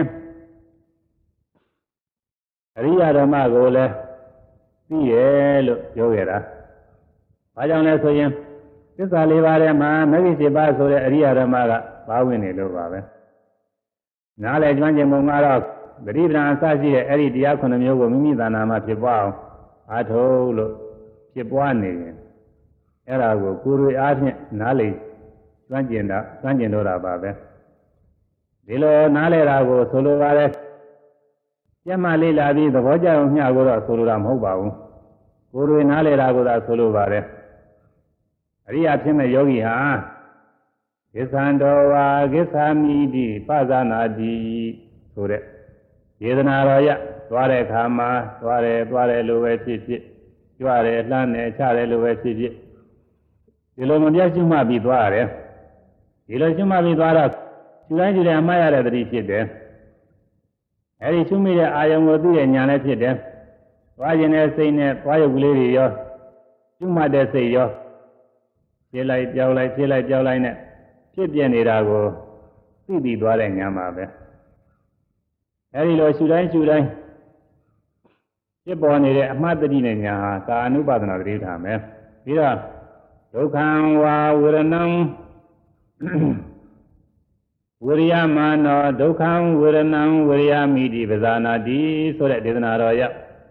အရိယဓမ္မကိုလည်းသိရဲ့လို့ပြောခဲ့တာဘာကြောင့်လဲဆိုရင်သစ္စာ၄ပါးထဲမှာမဂ္ဂင်7ပါးဆိုတဲ့အရိယဓမ္မကပါဝင်နေလို့ပါပဲနားလည်ကျွမ်းကျင်ပုံကတော့ပရိပဒံအစရှိတဲ့အဲ့ဒီတရား9မျိုးကိုမိမိသဏ္ဍာန်မှာဖြစ်ပွားအောင်အားထုတ်လို့ဖြစ်ပွားနေရင်အဲ့ဒါကိုကိုယ်တွေအားဖြင့်နားလည်ကျွမ်းကျင်တော့တာပါပဲဒီလိုနားလည်တာကိုဆိုလိုပါတယ်ကျမ်းမာလေးလာပြီးသဘောကျအောင်မျှကိုတော့ဆိုလိုတာမဟုတ်ပါဘူးကိုယ်တွေနားလည်တာကိုသာဆိုလိုပါတယ်အရိယာဖြစ်မဲ့ယောဂီဟာကိသံတော်ဝါကိသာမိတိပဇာနာတိဆိုတဲ့ယေဒနာတော်ရသွားတဲ့အခါမှာသွားတယ်လို့ပဲဖြစ်ဖြစ်ကြွတယ်လှမ်းတယ်ချတယ်လို့ပဲဖြစ်ဖြစ်ဒီလိုမပြတ်ရှုမှတ်ပြီးသွားရတယ်ဒီလိုရှုမှတ်ပြီးသွားတော့ရှုတိုင်းအမှားရတဲ့တတိဖြစ်တယ်အဲဒီရှုမိတဲ့အာယုံကိုသိတဲ့ဉာဏ်လည်းဖြစ်တယ်သွားခြင်းတဲ့စိတ်နဲ့သွားရုပ်ကလေးတွေရောရှုမှတ်တဲ့စိတ်ရောဖြစ်လိုက်ပြောင်းလိုက်ဖြစ်လိုက်ပြောင်းလိုက်နဲ့ဖြစ်ပြနေတာကိုသိပြီးသွားတဲ့ဉာဏ်ပါပဲအဲဒီလိုရှုတိုင်းဖြစ်ပေါ်နေတဲ့အမှတ်တတိနဲ့ဉာဏ်ဟာကာအနုပါဒနာတတိထားမယ်ပြီးတော့ဒုက္ခံဝါဝေရဏံဝိရိယမာနောဒုက္ခံဝေရဏံဝိရိယမိတိပဇာနာတိဆိုတဲ့ဒေသနာတော်ရောက်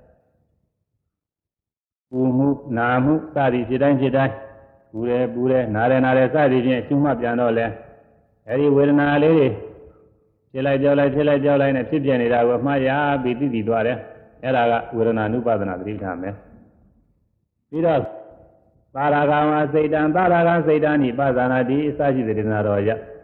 ပူမှုနာမှုစသည်ဖြစ်တိုင်းပူတယ်နာတယ်စသည်ဖြင့်ရှုမှတ်ပြန်တော့လဲအဲဒီဝေဒနာလေးတွေဖြစ်လိုက်ကြောက်လိုက်နဲ့ဖြစ်ပြနေတာကိုမှားရပြီးသိသွားတယ်အဲ့ဒါကဝေဒနာနုပါဒနာသတိထားမယ်ပြီးတော့သာရကံစိတ်တံနိပဇာနာတိအစရှိတဲ့ဒေသနာတော်ရ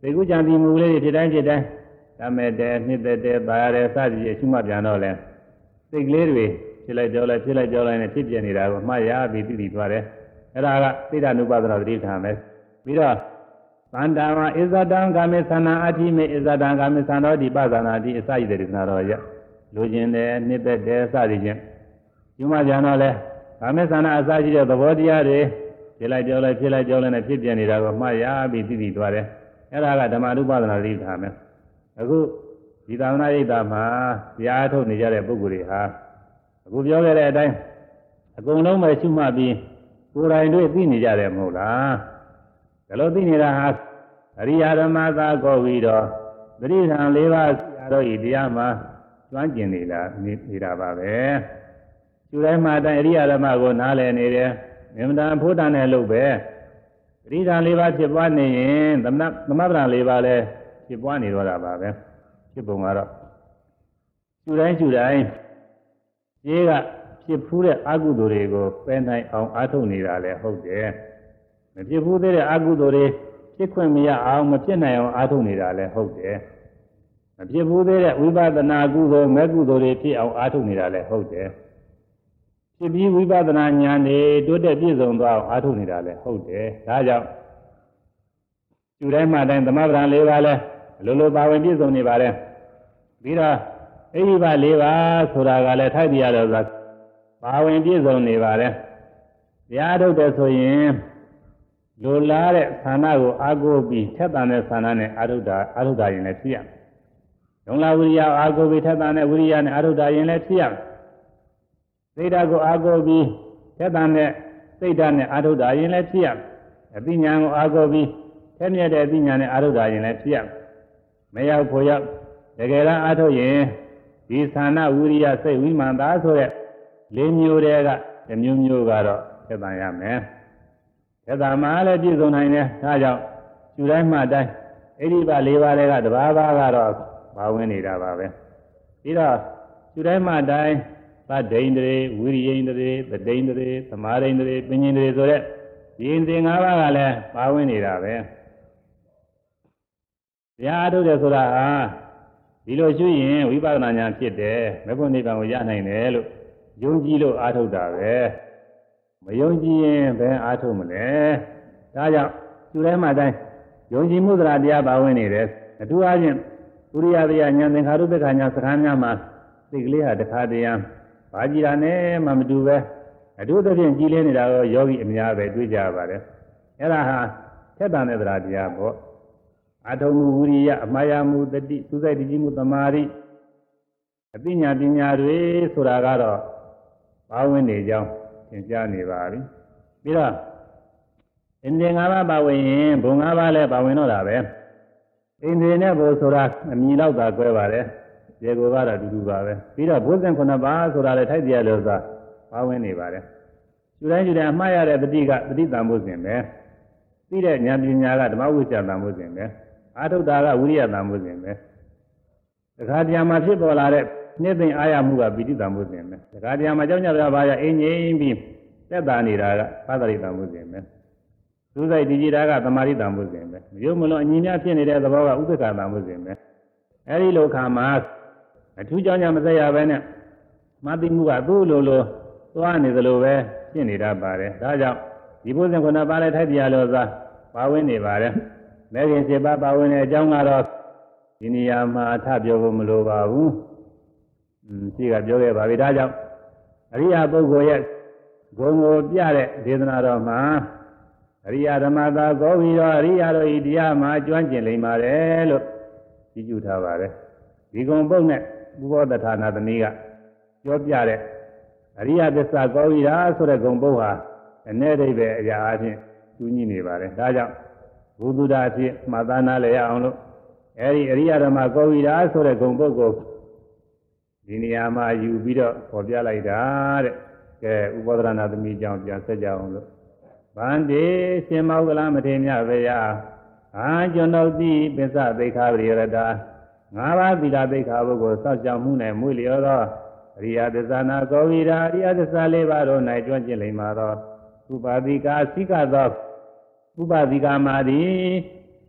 သိကုကြံပြီးမူလေးဖြစ်တိုင်းဖြစ်တိုင်းတမဲ့တဲ့နှစ်သက်တဲ့ပါရတဲ့စသည်အရှုမှတ်ပြန်တော့လဲစိတ်ကလေးတွေဖြစ်လိုက်ကြောလိုက်ဖြစ်လိုက်ကြောလိုက်နဲ့ဖြစ်ပြနေတာကိုမှတ်ရပြီးသိသွားတယ်အဲ့ဒါကသိတ္တ ानु ပါဒနာသတိထားမယ်ပြီးတော့သန္တာမဣဇတံကာမေသနာအတိမေဣဇတံကာမေသံတော်ဒီပဇာနာတိအစရည်တဲ့ဒေသနာတော်ရလူကျင်တယ်နှစ်သက်တယ်စသည်ဖြင့်ယူမပြန်တော့လဲကာမေသနာအစရှိတဲ့သဘောတရားတွေဖြစ်လိုက်ကြောလိုက်ဖြစ်လိုက်ကြောလိုက်နဲ့ဖြစ်ပြနေတာကိုမှတ်ရပြီးသိသွားတယ်အဲ့ဒါကဓမ္မ ानु ပါဒနာသတိထားမယ်အခုဒီသာသနာ့ရိပ်သာမှာတရားထုတ်နေကြတဲ့ပုဂ္ဂိုလ်တွေဟာအခုပြောခဲ့တဲ့အတိုင်းအကုန်လုံးပဲရှုမှတ်ပြီးကိုယ်တိုင်တွေ့သိနေကြတယ်မဟုတ်လားဒါလို့သိနေတာဟာအရိယာဓမ္မသာကောပြီးတော့သတိဌာန်၄ပါးရာတော့ဤတရားမှာကျွမ်းကျင်နေတာပါပဲသူတိုင်းမှာအတိုင်းအရိယာဓမ္မကိုနားလည်နေတယ်မြင်တာဖို့တာနဲ့လို့ပဲသတိဌာန်၄ပါးဖြစ်ပွားနေရင်သမထ၄ပါးလည်းဖြစ်ပွားနေတော့တာပါပဲဖြစ်ပုံကတော့သူတိုင်းခြေကဖြစ်ဖူးတဲ့အကုသိုလ်တွေကိုပယ်နိုင်အောင်အားထုတ်နေတာလည်းဟုတ်တယ်မဖြစ်ဖူးသေးတဲ့အကုသိုလ်တွေဖြစ်ခွင့်မရအောင်မဖြစ်နိုင်အောင်အားထုတ်နေတာလည်းဟုတ်တယ်မဖြစ်ဖူးသေးတဲ့ဝိပဿနာကုသိုလ်မဲ့ကုသိုလ်တွေဖြစ်အောင်အားထုတ်နေတာလည်းဟုတ်တယ်ဖြစ်ပြီးဝိပဿနာဉာဏ်တွေတိုးတက်ပြည့်စုံသွားအောင်အားထုတ်နေတာလည်းဟုတ်တယ်ဒါကြောင့်သူတိုင်းမှတိုင်းသမဗ္ဗံ၄ပါးလဲလိုပါဝင်ပြည့်စုံနေပါလေပြီးတော့အိဒီပါ၄ပါးဆိုတာကလည်းထိုက်ပြရတော့ဆိုတာပါဝင်ပြည့်စုံနေပါလေတရားထုတ်တယ်ဆိုရင်လိုလားတဲ့ဌာနကိုအာကိုပြီးထက်တန်တဲ့ဌာနနဲ့အာထုတ်တာရင်လည်းဖြစ်ရမယ်။ဒုံလာဝိရိယအာကိုပြီးထက်တန်တဲ့ဝိရိယနဲ့အာထုတ်တာရင်လည်းဖြစ်ရမယ်။စိတ်ဓာတ်ကိုအာကိုပြီးထက်တန်တဲ့စိတ်ဓာတ်နဲ့အာထုတ်တာရင်လည်းဖြစ်ရမယ်။အသိဉာဏ်ကိုအာကိုပြီးထက်မြက်တဲ့အသိဉာဏ်နဲ့အာထုတ်တာရင်လည်းဖြစ်ရမယ်။မရောက်ဖို့ရောက်တကယ်တော့အာထုတ်ရင်ဒီဌာနဝိရိယစိတ်ဝိမာန်သာဆိုတဲ့၄မျိုးတည်းကတစ်မျိုးကတော့ထက်တန်ရမယ်။သက်သာမှာလည်းပြည့်စုံနိုင်တယ်ဒါကြောင့်ယူတိုင်းမှတိုင်းအိဒီပါ၄ပါးတွေကတဘာဘာကတော့ပါဝင်နေတာပါပဲပြီးတော့ယူတိုင်းမှတိုင်းသဒ္ဒိန္ဒြေဝိရိယိန္ဒြေသဒိန္ဒြေသမာဓိန္ဒြေပညာန္ဒြေဆိုတဲ့ဒီအင်္ဒြေ၅ပါးကလည်းပါဝင်နေတာပဲတရားအားထုတ်တယ်ဆိုတာဟာဒီလိုရှုရင်ဝိပဿနာဉာဏ်ဖြစ်တယ်မေဖို့နိဗ္ဗာန်ကိုရနိုင်တယ်လို့ယုံကြည်လို့အားထုတ်တာပဲမယုံကြည်ရင်ဘယ်အားထုတ်မလဲဒါကြောင့်သူထဲမှာတိုင်းယုံကြည်မှုသရာတရားပါဝင်နေတယ်အထူးအားဖြင့်ဥရိယတရားဉာဏ်သင်္ခါရုပ္ပခာဉာဏ်စကားများမှာသိကလေးဟာတခါတည်းဘာကြည်တာနဲ့မှမတူပဲအထူးသဖြင့်ကြည်လင်းနေတာကိုယောဂီအများပဲတွေ့ကြပါတယ်အဲ့ဒါဟာထက်တန်တဲ့သရာတရားပေါ့အာထုံမှုဝိရိယအမှားရမှုတတိသုစိတ်တည်မှုသမာဓိအသိဉာဏ်ပညာတွေဆိုတာကတော့ပါဝင်နေကြောင်းသင်ကြားနေပါပြီပြီးတော့အင်္ဒြေ၅ပါးပါဝင်ရင်ဘုံ၅ပါးလည်းပါဝင်တော့တာပဲအင်္ဒြေနဲ့ဘုဆိုတာအမြင်တော့သာကွဲပါတယ်ရေကိုကတော့တူတူပါပဲပြီးတော့ဘုဇင်9ပါးဆိုတာလည်းထိုက်တရားလို့သာပါဝင်နေပါတယ်ယူတိုင်းအမှားရတဲ့တတိကတတိတံဘုဇင်ပဲပြီးတဲ့ဉာဏ်ပညာကဓမ္မဝိဇ္ဇာတံဘုဇင်ပဲအာထုတာကဝိရိယတံဘုဇင်ပဲတခါတည်းမှာဖြစ်ပေါ်လာတဲ့နှစ်သိမ့်အားရမှုကပိဋိတံဘုဇင်ပဲတခါတည်းမှာကြောင့်ညပြပါရအင်းငိမ့်ပြီးသက်သာနေတာကသာသရိတံဘုဇင်ပဲသုစိတ်တည်ကြည်တာကသမာဓိတံဘုဇင်ပဲမယုံမလွန်အညီများဖြစ်နေတဲ့သဘောကဥပ္ပခာတံဘုဇင်ပဲအဲဒီလိုခါမှာအထူးကြောင့်ညမသက်ရပဲနဲ့မသိမှုကသူ့လိုသွားနေသလိုပဲဖြစ်နေတာပါတယ်ဒါကြောင့်ဒီဘုဇင်9ပါးလည်းထိုက်တရားလို့သာပါဝင်နေပါတယ်မဲခင်7ပါးပါဝင်တဲ့အကြောင်းကတော့ဒီနေရာမှာအထပြောဖို့မလိုပါဘူးရှိကပြောခဲ့ပါပြီဒါကြောင့်အရိယာပုဂ္ဂိုလ်ရဲ့ဂုဏ်ကိုပြတဲ့ဒေသနာတော်မှာအရိယာဓမ္မသာကောပြီးတော့အရိယာတို့ဤတရားမှာကျွမ်းကျင်လိမ့်ပါတယ်လို့ကြည့်ကြထားပါတယ်ဒီဂုဏ်ပုဒ်နဲ့ဥပောသဌာနာသမီးကပြောပြတဲ့အရိယသစ္စာကောပြီးတာဆိုတဲ့ဂုဏ်ပုဒ်ဟာအ ਨੇ ဒိဗ္ဗေအရာအချင်းကျူးညီနေပါတယ်ဒါကြောင့်ဘုဒ္ဓတာအဖြစ်မှတ်သားနာလည်းရအောင်လို့အဲဒီအရိယဓမ္မကောပြီးတာဆိုတဲ့ဂုဏ်ပုဒ်ကိုဒီနေရာမှာယူပြီးတော့ပေါ်ပြလိုက်တာတဲ့ကဲဥပောသရဏသမီးကြောင့်ပြန်ဆက်ကြအောင်လို့ဗန္တိရှင်မောကလမထေရမြတ်ဗျာအာကျွန်ုပ်သည်ပစ္စသိက္ခာပရိယရတာ၅ပါးသီလသိက္ခာဘုကိုစောင့်ကြောက်မှုနဲ့မွေ့လျော်သောအရိယသစ္စာနာကောဝိရာအရိယသစ္စာ၄ပါးတို့၌ကျွမ်းကျင်လိမ့်မှာသောဥပါတိကာစိကသောဥပတိကာမာသည်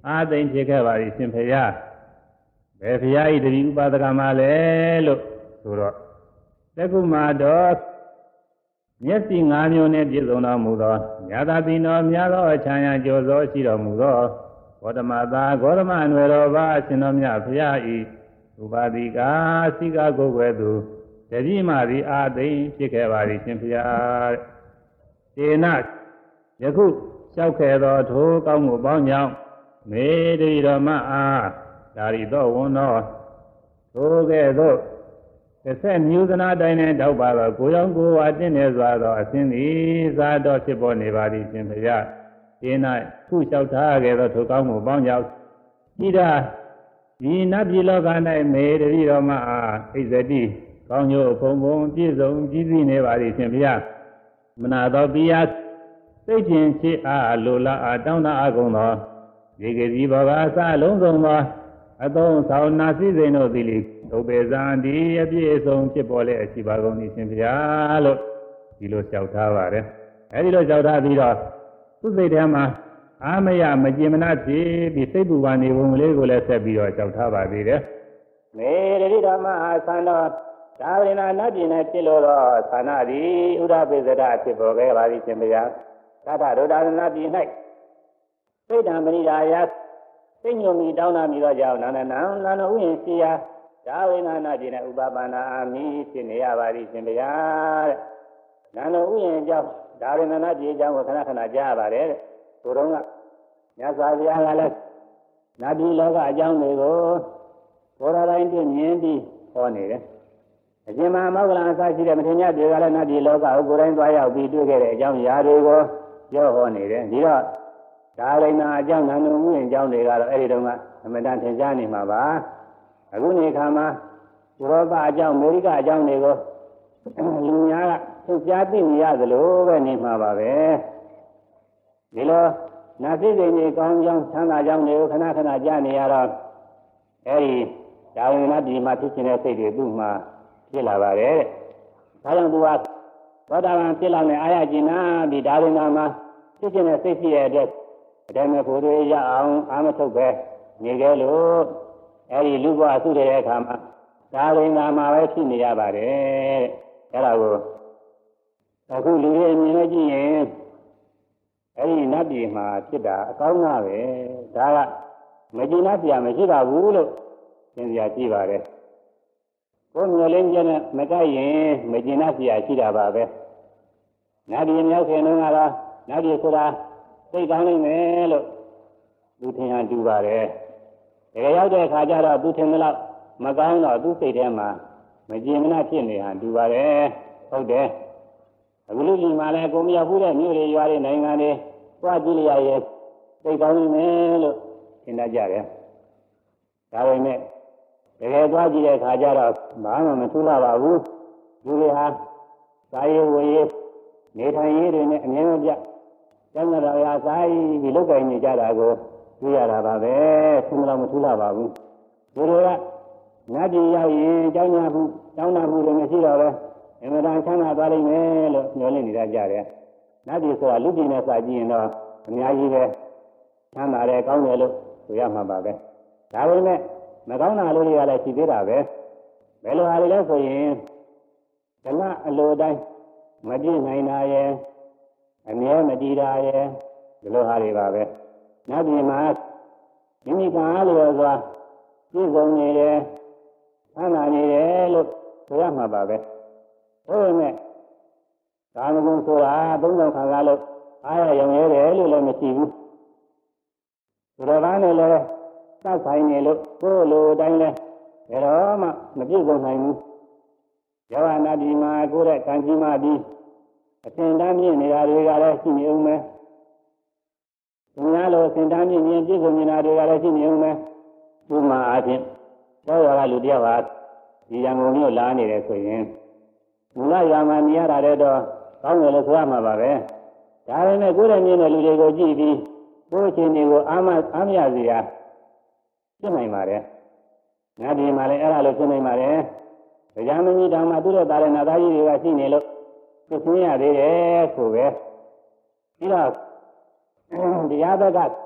အာသိမ့်ဖြစ်ခဲ့ပါသည်ရှင်ဖရာဘယ်ဖရာဤတတိဥပါဒကမှာလဲလို့ဆိုတော့တက္ကုမာတော်မျက်စိ၅မျိုးနဲ့ပြည့်စုံတော်မူသောညာသာတိနောများသောအချမ်းရကျော်သောရှိတော်မူသောဂေါတမသာဂေါတမအနွယ်တော်ဘာအရှင်တော်မြတ်ဖရာဤဥပါတိကာစိကာကိုယ်ွယ်သူတတိမာသည်အာသိမ့်ဖြစ်ခဲ့ပါသည်ရှင်ဖရာတေနယခုလျှောက်ခဲ့သောထိုကောင်းမှုပေါင်းကြောင့်မေတ္တိတော်မအားဒါရီတော်ဝန်တော်ထိုကဲ့သို့တစ်ဆက်မြူသနာတိုင်းနဲ့တောက်ပါသောကိုရောင်ကိုဝါတင့်နေစွာသောအစဉ်သည်သာတော်ဖြစ်ပေါ်နေပါသည်ရှင်ဖရာဒီ၌ခုလျှောက်ထားခဲ့သောထိုကောင်းမှုပေါင်းကြောင့်ဤသာဒီနတ်ပြည်လောက၌မေတ္တိတော်မအားဣဇတိကောင်းကျိုးဘုံဘုံပြည့်စုံကြည်စည်နေပါသည်ရှင်ဖရာမနာတော်ပိယစိတ်ချင်းချစ်အားလိုလားအားတောင်းတအားကုန်သောဒီကတိဘောကအစလုံးစုံသောအသုံးဆောင်နာစည်းစိမ်တို့သည်လေဒုပေဇာတိအပြည့်အစုံဖြစ်ပေါ်လေအရှိပါကုန်သည်ရှင်ဗျာလို့ဒီလိုလျှောက်ထားပါတယ်အဲဒီလိုလျှောက်ထားပြီးတော့သူ့စိတ်ထဲမှာအာမယမကျင်မနာဖြစ်ပြီးစိတ်ပူပန်နေပုံလေးကိုလည်းဆက်ပြီးတော့လျှောက်ထားပါသေးတယ်မေတ္တိဓမ္မအာသံတော်သာဝရဏနတ်ပြည်၌ဖြစ်လို့သောဌာနသည်ဥဒ္ဒပိစဒဖြစ်ပေါ်ခဲ့ပါသည်ရှင်ဗျာသတ္တဒုဒ္ဒနာပြည်၌စိတ်တံပရိဒါယစိတ်ညုံမီတောင်းတာမိတော့ကြောင့်နာနဥယျင်ရှိရာဒါဝိနာနာပြည်၌ဥပပန္နာအာမိဖြစ်နေရပါသည်ရှင်ဗျာတဲ့နာနဥယျင်ကြောင့်ဒါဝိနာနာပြည်အကြောင်းကိုခဏခဏကြားပါတယ်တဲ့သူတော်ကမြတ်စွာဘုရားကလည်းနတ်ပြည်လောကအကြောင်းတွေကိုဘောရတိုင်းပြမြင်ပြီးဟောနေတယ်အရှင်မမောဂလအစရှိတဲ့မထေရတွေကလည်းနတ်ပြည်လောကကိုကိုယ်တိုင်သွားရောက်ပြီးတွေ့ခဲ့တဲ့အကြောင်းအရာတွေကိုပြောဟောနေတယ်ဒီတော့ဒါရိနာအကြောင်းနာနုမှုရင်အကြောင်းတွေကတော့အဲ့ဒီတုန်းကအမှန်တန်ထင်ရှားနေမှာပါအခုနေခါမှာယူရောပအကြောင်းအမေရိကအကြောင်းတွေကိုလူများကသူကြားသိနေရသလိုပဲနေမှာပါပဲဒီလိုနာသိစိတ်ကြီးကောင်းကြောင်းချမ်းသာကြောင်းတွေကိုခဏခဏကြားနေရတော့အဲ့ဒီဒါရိနာဒီမှာဖြစ်နေတဲ့စိတ်တွေသူ့မှာဖြစ်လာပါတယ်တဲ့ဒါကြောင့်သူကသောတာပန်ဖြစ်လာတဲ့အာရကျင်နာပြီးဒါရိနာမှာဖြစ်နေတဲ့စိတ်ရှိတဲ့အတွက်အတိုင်းမဲ့ကိုယ်တွေရအောင်အာမထုတ်ပဲနေကြလို့အဲဒီလူ့ဘဝဆုတဲ့အခါမှာဒါရိနာမှာပဲဖြစ်နေရပါတယ်တဲ့အဲ့ဒါကိုအခုလူတွေမြင်လို့ကြည့်ရင်အဲဒီနတ်ပြည်မှာဖြစ်တာအကောင်းသားပဲဒါကမကြည်နာပြမရှိပါဘူးလို့သင်စရာရှိပါတယ်ကိုယ်မျိုးလေးကျနဲ့မကြိုက်ရင်မကြည်နာပြရှိတာပါပဲနတ်ပြည်မြောက်ခင်တုန်းကတော့နတ်ပြည်ဆိုတာသိကောင်းနိုင်မယ်လို့သူထင်ဟန်တူပါတယ်တကယ်ရောက်တဲ့အခါကျတော့သူထင်သလောက်မကောင်းတော့သူစိတ်ထဲမှာမကြင်မနာဖြစ်နေဟန်တူပါတယ်ဟုတ်တယ်အခုလူကြီးမှလည်းကိုမရောက်ဘူးတဲ့မြို့တွေရွာတွေနိုင်ငံတွေကြွားကြည့်ရရဲ့သိကောင်းနိုင်မယ်လို့ထင်တတ်ကြတယ်ဒါပေမဲ့တကယ်ကြွားကြည့်တဲ့အခါကျတော့ဘာမှမထူးလာပါဘူးလူတွေဟာစာရေးဝေရေးနေထိုင်ရေးတွေနဲ့အမြဲတမ်းကျမ်းစာရာဆိုင်ဒီလောက်ကင်နေကြတာကိုတွေ့ရတာပါပဲဆင်းမလို့မထူးလာပါဘူးဒီလိုကနတ်ပြည်ရောက်ရင်ကြောင်းညာမှုတောင်းတမှုတွေမရှိတော့ပဲအမှန်တန်ချမ်းသာသွားလိမ့်မယ်လို့ညွှန်လင့်နေကြတယ်နတ်ပြည်ဆိုတာလူပြည်နဲ့စာကြည့်ရင်တော့အများကြီးပဲချမ်းသာတယ်ကောင်းတယ်လို့ဆိုရမှာပါပဲဒါပေမဲ့မကောင်းတာလို့တွေကလည်းရှိသေးတာပဲဘယ်လိုဟာတွေလဲဆိုရင်ဓမ္မအလိုတိုင်းမပြည့်နိုင်တာရဲ့အမြဲမတည်တာရဲ့ဒီလိုဟာတွေပါပဲနတ်ပြည်မှာမိမိကအားလျော်စွာပြည့်စုံနေတယ်ဆန္ဒနေတယ်လို့ဆိုရမှာပါပဲဒါပေမဲ့ကာမဂုဏ်ဆိုတာသုံးဆောင်ခံကားလို့အားရရုံရဲတယ်လို့လည်းမရှိဘူးဒီလိုပါနဲ့လည်းစဆိုင်နေလို့ကိုယ်လိုတိုင်းလဲဘယ်တော့မှမပြည့်စုံနိုင်ဘူးယောဂနာဒီမှာကိုယ်ရဲ့ကံကြီးမှပြီးအစဉ်တမ်းမြင့်နေတာတွေကလည်းရှိနေအောင်မယ်။သူများလိုအစဉ်တမ်းမြင့်ပြည့်စုံနေတာတွေကလည်းရှိနေအောင်မယ်။ဒီမှာအချင်းသောရကလူတယောက်ဟာဒီရံကုန်မြို့လာနေတယ်ဆိုရင်မူလရာမမြင်ရတာတဲ့တော့ကောင်းတယ်လို့ဆိုရမှာပါပဲ။ဒါပေမဲ့ကိုယ်ရဲ့မြင်တဲ့လူတွေကိုကြည့်ပြီးကိုယ်ချင်းတွေကိုအားမရစေရဖြစ်နိုင်ပါတယ်။ငါဒီမှာလည်းအဲ့ဒါလိုဖြစ်နိုင်ပါတယ်။တရားမကြီးတောင်မှသူ့ရဲ့တာရဏသားကြီးတွေကရှိနေလို့သိသိရသေးတယ်ဆိုပဲပြီးတော့တရားဘက်က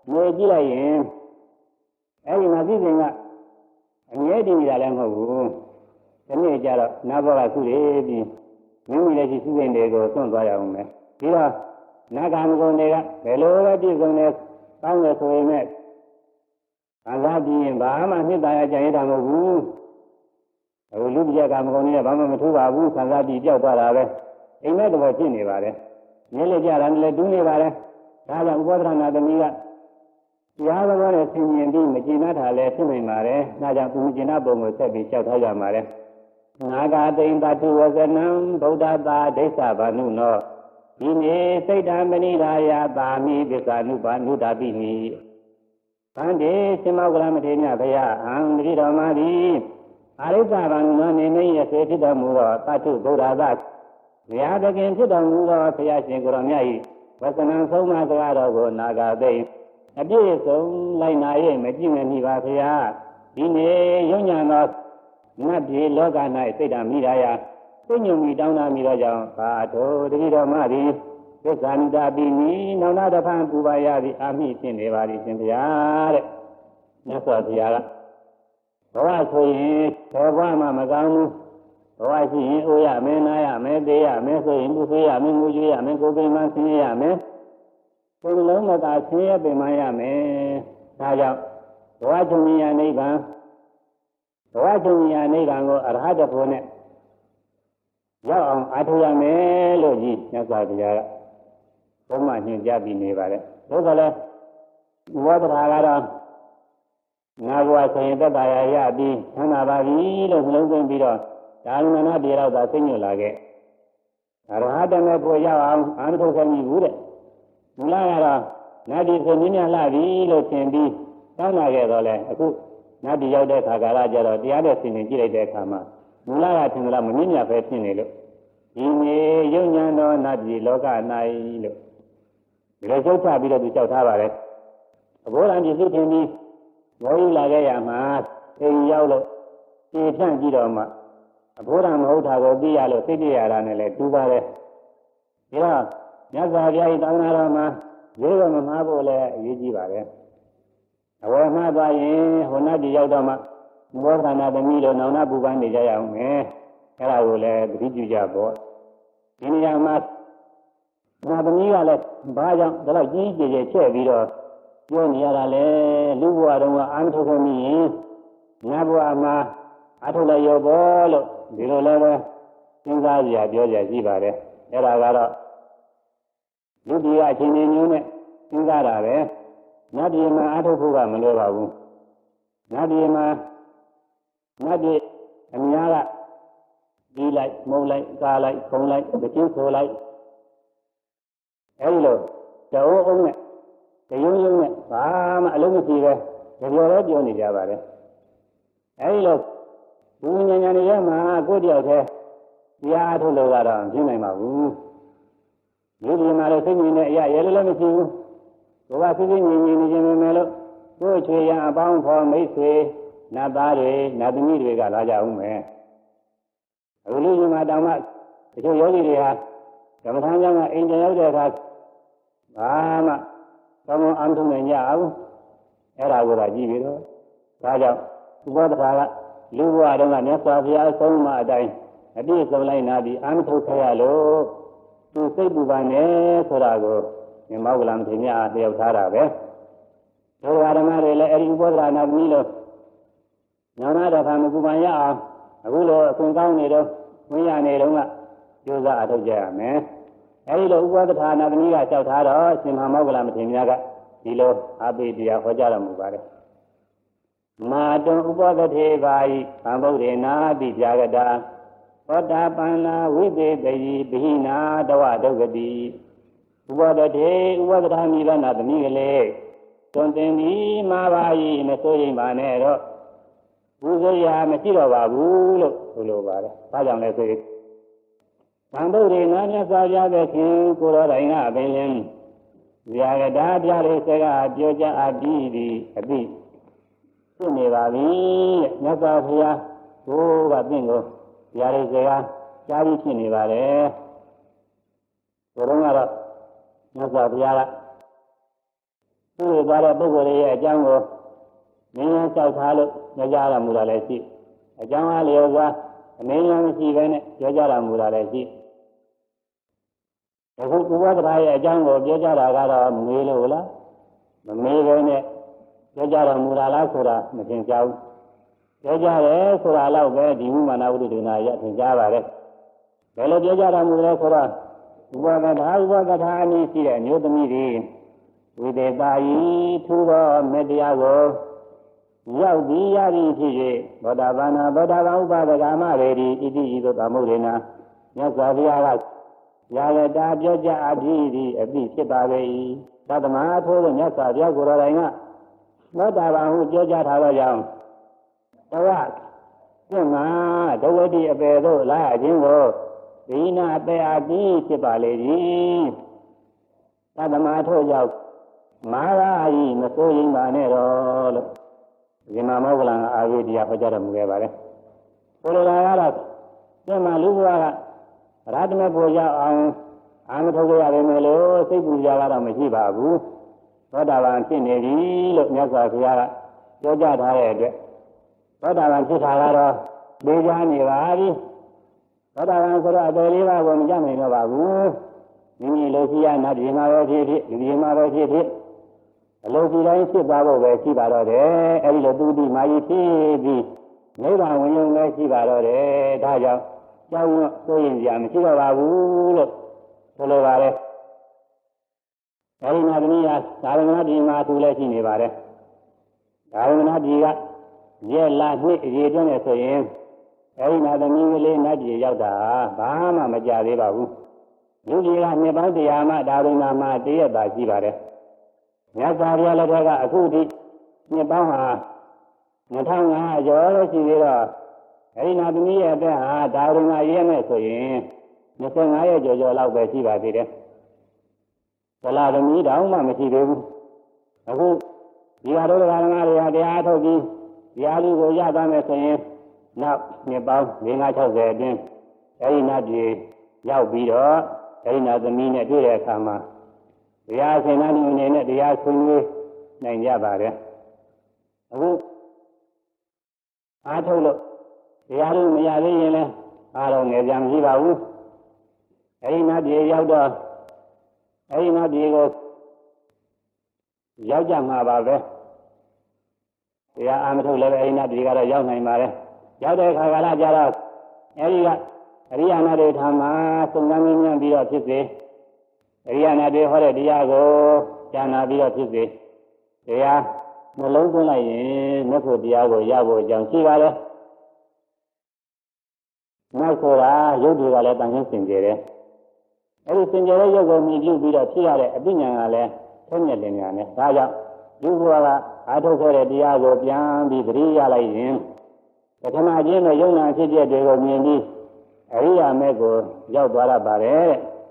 ငွေကြည့်လိုက်ရင်အဲ့ဒီမှာသိစဉ်ကအငြဲတည်နေတာလည်းမဟုတ်ဘူးဒီနေ့ကျတော့နာဘောကခုရပြီးမိမိလည်းရှိစုရင်တွေကိုသွန့်သွားရအောင်မယ်ဒီတော့နာဂာမဂုဏ်တွေကဘယ်လိုပဲပြည့်စုံနေကောင်းတယ်ဆိုရင်လည်းအလားပြီးရင်ဘာမှနှစ်သာရကြရတာမဟုတ်ဘူးအခုလူပြက်ကမဂုဏ်တွေကဘာမှမထူးပါဘူးဆံစားပြီးကြောက်သွားတာပဲအိမ်မဲ့တော့ဖြစ်နေပါတယ်မြဲလေကြတာလည်းတူးနေပါတယ်ဒါကြောင့်ဥပဒနာသမီးကတရားတော်နဲ့ဆင်ញင်ပြီးမကျင်နာလည်းဖြစ်နေပါတယ်ဒါကြောင့်သူကျင်နာပုံကိုဆက်ပြီးကြောက်ထားကြပါတယ်နာဂတိန်တတုဝဇနံဗုဒ္ဓသာဒိဋ္ဌဘာနုနောဒီနေ့စိတ်တမဏိရာယပါမိပစ္စာနုပါနုတာပိနိဗန္တိရှင်မောကလမထေရမြတ်ဘုရားအံတတိတော်မှာသည်အရိစ္ဆဘာနုနောနေမင်းရဲ့စေဖြစ်တော်မူသောတတုဗုဒ္ဓသာဘုရားသခင်ဖြစ်တော်မူသောဘုရားရှင်ကိုယ်တော်မြတ်၏ဝဇနံဆုံးမစကားတော်ကိုနာဂသိန်အပြည့်စုံလိုက်နာ၍မကြည့်မမိပါဘုရားဒီနေ့ယုံညာသောနတ်ပြည်လောက၌စိတ်ဓာမိရာယသိညုံမိတောင်းတာမိသောကြောင့်ဘာထိုတတိတော်မသည်သစ္စာနိတာပိနိနောင်နာတဖန်ပူပါရသည်အာမိဖြစ်နေပါသည်ရှင်ဘုရားတဲ့မြတ်စွာဘုရားကဘဝဆိုရင်ဘယ်ဘဝမှမကောင်းဘူးဘဝရှိရင်အိုရမယ်နာရမယ်သေးရမယ်ဆိုရင်သူဆွေးရမယ်ငိုကြွေးရမယ်ကိုယ်ပင်မဆင်းရမယ်ကိုယ်လုံးမသာဆင်းရဲပင်မရမယ်ဒါကြောင့်ဘဝချုပ်ဉာဏ်နိဗ္ဗာန်ဘဝချုပ်ဉာဏ်နိဗ္ဗာန်ကိုအရဟတဖို့နဲ့ရောက်အောင်အားထုတ်ရမယ်လို့ကြီးမြတ်စွာဘုရားကဘုံမှညွှန်ကြားပြီးနေပါတယ်သို့သော်လည်းဝါဒရာကတော့နာဘဝဆိုရင်သက်သာရပြီးဆန္ဒပါပြီလို့နှလုံးသွင်းပြီးတော့ဒါလနာပြေတော့သာသိညွတ်လာခဲ့အရဟတမေဖို့ရောက်အောင်အာမထုတ်ခဲ့မိဘူးတဲ့မူလကတော့နတ်ဒီဆိုမြင့်မြတ်လာပြီလို့ထင်ပြီးတောင်းလာခဲ့တော့လေအခုနတ်ဒီရောက်တဲ့ခါကာလကျတော့တရားတဲ့ဆင်ញင်ကြည့်လိုက်တဲ့အခါမှာမူလကထင်လားမမြင့်မြတ်ပဲဖြစ်နေလို့ဒီနေ့ယုံညာတော်နတ်ဒီလောက၌လို့ဒီလိုချုပ်ချပြီးတော့သူကြောက်ထားပါတယ်အဘိဓမ္မာပစ္စည်းထင်ပြီးဝေယူလာခဲ့ရမှာအိမ်ရောက်လို့ပြေဖြန့်ကြည့်တော့မှအဘိဓမ္မာမဟုတ်တာကိုသိရလို့သိတရတာနဲ့လည်းတူပါတယ်ဒါတော့မြတ်စွာဘုရား၏သာသနာတော်မှာရေးရမမှားဖို့လည်းအရေးကြီးပါတယ်အဝယ်မှားသွားရင်ဟိုနတ်ကြီးရောက်တော့မှဘောဓနာသမီးတို့နောင်နာပူပန်းနေကြရအောင်မယ်အဲ့ဒါကိုလည်းသတိပြုကြပေါ့ဒီနေရာမှာနာသမီးကလည်းဘာကြောင့်ဒါတော့ကြီးကြီးကျယ်ကျယ်ချက်ပြီးတော့ပြောနေရတာလေလူဘဝတုန်းကအာမထုတ်ခွင့်မိရင်နတ်ဘဝမှာအထုတ်လိုက်ရောပေါ့လို့ဒီလိုလည်းပဲစဉ်းစားကြရပြောကြရှိပါတယ်အဲ့ဒါကတော့လူကြီးကအချင်းချင်းမျိုးနဲ့စဉ်းစားတာပဲနတ်ပြည်မှာအထုတ်ဖို့ကမလိုပါဘူးနတ်ပြည်မှာနတ်ပြည်အများကဒီလိုက်မုံလိုက်ကားလိုက်ခုံလိုက်တချင်းဆိုလိုက်အဲဒီလိုတအုံးအုံးနဲ့တယုံယုံနဲ့ဘာမှအလုံးမရှိပဲကြော်လည်းပြောနေကြပါတယ်အဲဒီလိုဘုညဉာဏ်ရဲ့မှာကိုယ်တယောက်တည်းတရားအထုတ်လို့ကတော့ပြင်းနိုင်ပါဘူးလူဒီမှာလည်းသိမြင်တဲ့အရာရဲလည်းမရှိဘူးဘုရားသိသိမြင်မြင်နေခြင်းပဲလို့ကိုယ်ချွေရန်အပေါင်းဖော်မိတ်ဆွေနတ်သားတွေနတ်သမီးတွေကလာကြအောင်မယ်အခုလူကြီးမှာတောင်မှတချို့ယောဂီတွေဟာကမ္မထာကျောင်းကအိမ်ကျောင်းရောက်တဲ့အခါဘာမှကောင်းကောင်းအားထုတ်နိုင်ကြအောင်အဲ့ဒါကိုသာကြည့်ပြီးတော့ဒါကြောင့်ဥပဒရာကလူဘဝတုန်းကမြတ်စွာဘုရားအဆုံးအမအတိုင်းအပြည့်စုံလိုက်နာပြီးအားထုတ်ခဲ့ရလို့သူစိတ်ပူပန်နေဆိုတာကိုမြမောကလံထေမြအားတယောက်ထားတာပဲဒုက္ခဓမ္မတွေလည်းအဲ့ဒီဥပဒရာနာသမီးလို့နောင်နာတော်ဘာမပူပန်ရအောင်အခုလိုအခွင့်ကောင်းနေတော့ဝင်ရနေတော့ကကြိုးစားအထောက်ကြရမယ်အဲဒီလိုဥပဒဌာနာသမီးကလျှောက်ထားတော့ရှင်မမောကလမထေရကဒီလိုအပိတရားဟောကြားတော်မူပါတယ်မာတုံဥပဒထေဘာဤသံဗုဒ္ဓေနာတိပြာဂတာသောတာပန္နာဝိသေတိဘိနာတဝဒုက္ခတိဥပဒထေဥပဒဌာမိလနာသမီးကလေးသွန်သင်ပြီးမာပါဤမစိုးရိမ်ပါနဲ့တော့ဘုရားရာမရှိတော့ပါဘူးလို့ဆိုလိုပါတယ်။ဒါကြောင့်လည်းဆိုရင်သံဗုဒ္ဓေနာမြတ်စွာဘုရားတဲ့ခင်ကိုတော်တိုင်ကပင်လင်းဇာကတာပြရိစကပြောကြအပ်ပြီးဒီအတိဖြစ်နေပါပြီတဲ့မြတ်စွာဘုရားကိုကသင်ကိုဇာရိစကကြားပြီးဖြစ်နေပါတယ်။ဘုရားကတော့မြတ်စွာဘုရားကသူ့သွားတဲ့ပုဂ္ဂိုလ်ရဲ့အကြောင်းကိုမင်းများလျှောက်ထားလို့ပြောကြရမူတာလည်းရှိအကြောင်းအားလျော်စွာအမင်းများမရှိဘဲနဲ့ပြောကြရမူတာလည်းရှိအခုဥပဒရာရဲ့အကြောင်းကိုပြောကြတာကတော့မေးလို့လားမမေးဘဲနဲ့ပြောကြတော်မူတာလားဆိုတာမသင်ကြဘူးပြောကြတယ်ဆိုတာတော့ပဲဒီဝိမာနဝိဒနာရသင်ကြားပါတယ်ဘယ်လိုပြောကြတော်မူလဲဆိုတော့ဥပဒရာအနည်းရှိတဲ့အမျိုးသမီးတွေဝိသေတာယီထူသောမေတ္တရားကိုရောက်ပြီးရသည်ဖြစ်၍ဘောဓဘာနာဘောဓဘာဥပါဒကမရေဒီဣတိဤသို့သမုဒ္ဒေနာမြတ်စွာဘုရားကရာဂတာပြောကြအပြီးသည်အပြီးဖြစ်ပါပေ၏သတ္တမအထိုးမြတ်စွာဘုရားကိုယ်တော်တိုင်ကဘောဓဘာဟုပြောကြထားသောကြောင့်တဝပြင့်မှာဒဝတိအပေသို့လာခြင်းကိုဒိနာအပေအပြီးဖြစ်ပါလေသည်သတ္တမအထိုးကြောင့်မာရဤမစိုးရင်ပါနဲ့တော့လို့ဒီမှာမောဂလံအာဝိတရားဟောကြားတော်မူခဲ့ပါတယ်။ကိုလိုလာကတော့ပြင့်မှာလူဘဝကရတ္တမေကိုရောက်အောင်အာမထုတ်ရရတယ်လို့စိတ်ပူကြကတော့မရှိပါဘူး။သောတာပန်ဖြစ်နေပြီလို့မြတ်စွာဘုရားကပြောကြားထားတဲ့အတွက်သောတာပန်ဖြစ်တာကတော့သိကြနေပါပြီ။သောတာပန်ဆိုတော့အတော်လေးပါးကိုမကြနိုင်တော့ပါဘူး။မိမိလိုရှိရနတ်ဒီမှာပဲဖြစ်ဖြစ်ဒီမှာပဲဖြစ်ဖြစ်အလိုရှိတိုင်းဖြစ်သွားဖို့ပဲရှိပါတော့တယ်။အဲဒီလိုသူတိမာယီဖြစ်ပြီးနိဗ္ဗာန်ဝင်ရုံပဲရှိပါတော့တယ်။ဒါကြောင့်ကြောက်ရွံ့ဆိုရင်ကြာမရှိတော့ပါဘူးလို့ဆိုလိုပါတယ်။အဲဒီနာသမီးကသာရဏတိမှာသူလည်းရှိနေပါတယ်။သာရဏတိကရက်လာနှစ်အရေးတွင်းနေဆိုရင်အဲဒီနာသမီးကလေးနတ်ပြည်ရောက်တာဘာမှမကြသေးပါဘူး။လူကြီးကနှစ်ပေါင်း100မှဒါရဏမှာတည့်ရတာရှိပါတယ်။မြတ်စွာဘုရားလက်ထက်ကအခုထိနှစ်ပေါင်းဟာ2500ကျော်လို့ရှိသေးတော့အဲဒီနာသမီးရဲ့အသက်ဟာဒါရုံကရဲမဲ့ဆိုရင်25ရက်ကျော်လောက်ပဲရှိပါသေးတယ်။ဗလာသမီးတောင်မှမရှိသေးဘူး။အခုဒီဟာတို့ကဓမ္မတွေကတရားထုတ်ပြီးတရားလူကိုရသွားမယ်ဆိုရင်နောက်နှစ်ပေါင်း560အတွင်းအဲဒီနာပြည်ရောက်ပြီးတော့အဲဒီနာသမီးနဲ့တွေ့တဲ့အခါမှာတရားဆင်နာနေနဲ့တရားဆွေးနွေးနိုင်ကြပါတယ်အခုအားထုတ်လို့တရားလို့မရသေးရင်လည်းအားတော့ငယ်ကြမရှိပါဘူးအဲဒီနတ်ပြည်ရောက်တော့အဲဒီနတ်ပြည်ကိုရောက်ကြမှာပါပဲတရားအားမထုတ်လည်းအဲဒီနတ်ပြည်ကတော့ရောက်နိုင်ပါတယ်ရောက်တဲ့အခါကလည်းကြတော့အဲဒီကအရိယာနာတွေထာမှာစုံစမ်းမြင်ပြီးတော့ဖြစ်စေအရိယာနာတွေဟောတဲ့တရားကိုကြားနာပြီးတော့ဖြစ်စေတရားနှလုံးသွင်းလိုက်ရင်မြတ်ဖို့တရားကိုရဖို့အကြောင်းရှိပါတယ်နောက်ဆိုတာရုပ်တွေကလည်းတန်ခင်းစင်ကြယ်တယ်အဲဒီစင်ကြယ်တဲ့ရုပ်ကိုမြင်ပြုပြီးတော့ဖြစ်ရတဲ့အပညာကလည်းထုံးမြတ်တယ်များနဲ့ဒါကြောင့်ဒီဘုရားကအားထုတ်ခဲ့တဲ့တရားကိုပြန်ပြီးသတိရလိုက်ရင်ပထမချင်းနဲ့ယုံနာဖြစ်တဲ့တွေကိုမြင်ပြီးအရိယာမေကိုရောက်သွားရပါတယ်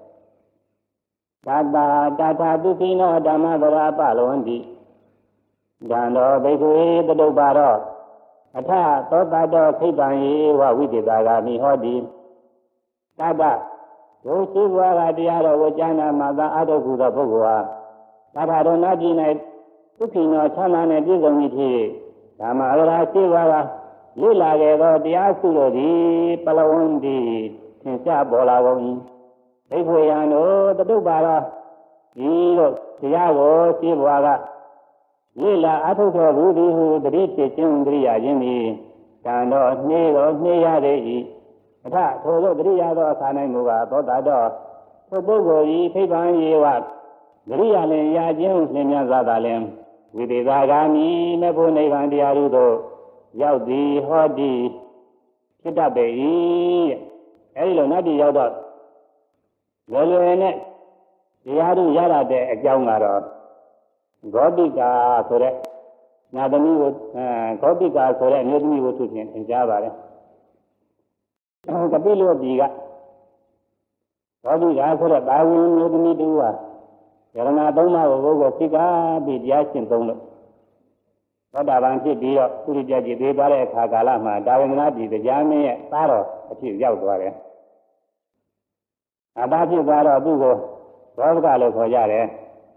တာတာဒုက္ခိနောဓမ္မဗရာပလောန္တိဒံတော်ဘိက္ခုတတုပ္ပါရောအထသောတတောခိတံယေဝဝိတေတာဂာမိဟောတိတတ္တဒုရှိဘဝကတရားတော်ကိုကြားနာမှသာအတုကုသောပုဂ္ဂိုလ်ဟာသာထာတော်နာပြည်၌ဒုက္ခိနောချမ်းသာနဲ့ပြည့်စုံ၏ဖြစ်ဓမ္မဗရာရှိဘဝကလေ့လာခဲ့သောတရားစုတို့သည်ပလဝန္တိသင်္ချပေါ်လာကုန်၏ဒိဋ္ဌိယံတို့တတုပ္ပါရောဒီတို့တရားကိုရှိဘဝကလေ့လာအထုတ်တော်မူသည်ဟုတတိဖြစ်ခြင်းတရိယာခြင်းသည်တန်တော်နှေးတော်နှေးရသည်၏အထထိုတို့တရိယာသောအခါ၌မူကားသောတာတော်ထိုပုဂ္ဂိုလ်၏ဖိဗ္ဗံယေဝတရိယာလင်ရာခြင်းလင်မြတ်စွာသာလင်ဝိသေသဂာမိမေဖို့နိဗ္ဗာန်တရားတို့သို့ရောက်သည်ဟောသည်ဖြစ်တတ်ပေ၏အဲဒီလိုနတ်ပြည်ရောက်တော့လွယ်လွယ်နဲ့တရားတို့ရရတဲ့အကြောင်းကတော့ဂောတိကာဆိုတဲ့နာသမီးကိုဂောတိကာဆိုတဲ့အမျိုးသမီးကိုသူဖြင့်သင်ကြားပါတယ်ကပိလုပြည်ကဂောတိကာဆိုတဲ့ဘာဝင်မျိုးသမီးတူဟာယရဏသုံးပါးကိုသိက္ခာပြီးတရားရှင်းသုံးလို့သောတာပန်ဖြစ်ပြီးတော့သူရိပြကြီးသေးသွားတဲ့အခါကာလမှာဒါဝိမနာပြည်တရားမင်းရဲ့သားတော်အဖြစ်ရောက်သွားတယ်အတားဖြစ်သွားတော့သူ့ကိုဘောဓကလို့ခေါ်ကြတယ်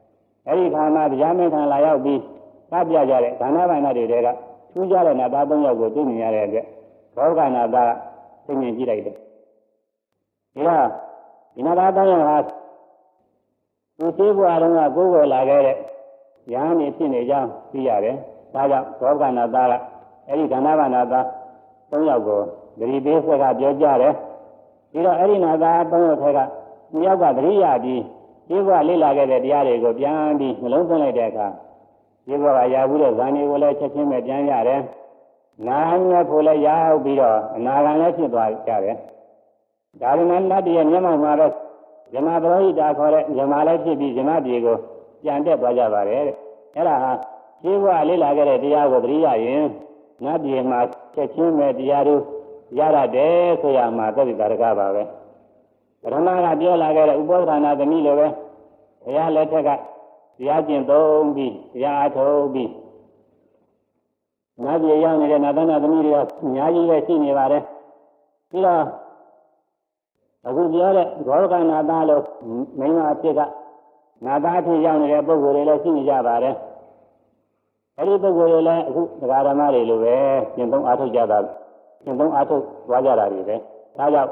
အဲဒီခါမှာတရားမင်းခံလာရောက်ပြီးကပြကြတဲ့ခန္ဓာပိုင်းတွေကထူးခြားတဲ့နာသား၃ယောက်ကိုသိမြင်ရတဲ့အတွက်ဘောဂနာသားသိမြင်ကြည့်လိုက်တယ်။ဒါဒီနာသား၃ယောက်ဟာသူသေးဘွားတုန်းကကိုယ်ကိုလာခဲ့တဲ့ယဟန်နေဖြစ်နေကြောင်းသိရတယ်။ဒါကြောင့်ဘောဂနာသားကအဲဒီခန္ဓာပိုင်းနာသား၃ယောက်ကိုဂရိပေးဆက်ကပြောကြတယ်။ပြီးတော့အဲဒီနာသား၃ယောက်ထဲက2ယောက်ကသတိရပြီးဒီဘဝလေ့လာခဲ့တဲ့တရားတွေကိုပြန်ပြီးနှလုံးသွင်းလိုက်တဲ့အခါဒီဘဝရဘူးတဲ့ဇာနေကိုလည်းချက်ချင်းပဲပြန်ရတယ်။နာမြတ်ဖို့လည်းရောက်ပြီးတော့အနာဂံလည်းဖြစ်သွားကြတယ်။ဒါရဏနတ်တရဲ့မျက်မှောက်မှာတော့ဇမပရောဟိတာခေါ်တဲ့ဇမလည်းဖြစ်ပြီးဇမပြေကိုပြန်တက်သွားကြပါတယ်တဲ့။အဲ့ဒါဟာဒီဘဝလေ့လာခဲ့တဲ့တရားကိုသတိရရင်နတ်ပြေမှာချက်ချင်းပဲတရားတို့ရရတယ်ဆိုရမှာသတိတာရကပါပဲ။ပရမကပြောလာခဲ့တဲ့ဥပေက္ခဏသမီးလိုပဲဘုရားလက်ထက်ကတရားကျင့်သုံးပြီးတရားအထုတ်ပြီးနတ်ပြည်ရောက်နေတဲ့နာသနာသမီးတွေကအများကြီးပဲရှိနေပါတယ်ပြီးတော့အခုပြောတဲ့ဘောဂနာသားလို့မိန်းမအဖြစ်ကနာသားအဖြစ်ရောက်နေတဲ့ပုဂ္ဂိုလ်တွေလည်းရှိနေကြပါတယ်အဲဒီပုဂ္ဂိုလ်တွေလည်းအခုတရားဓမ္မတွေလိုပဲကျင့်သုံးအားထုတ်ကြတာကျင့်သုံးအားထုတ်သွားကြတာတွေပဲဒါကြောင့်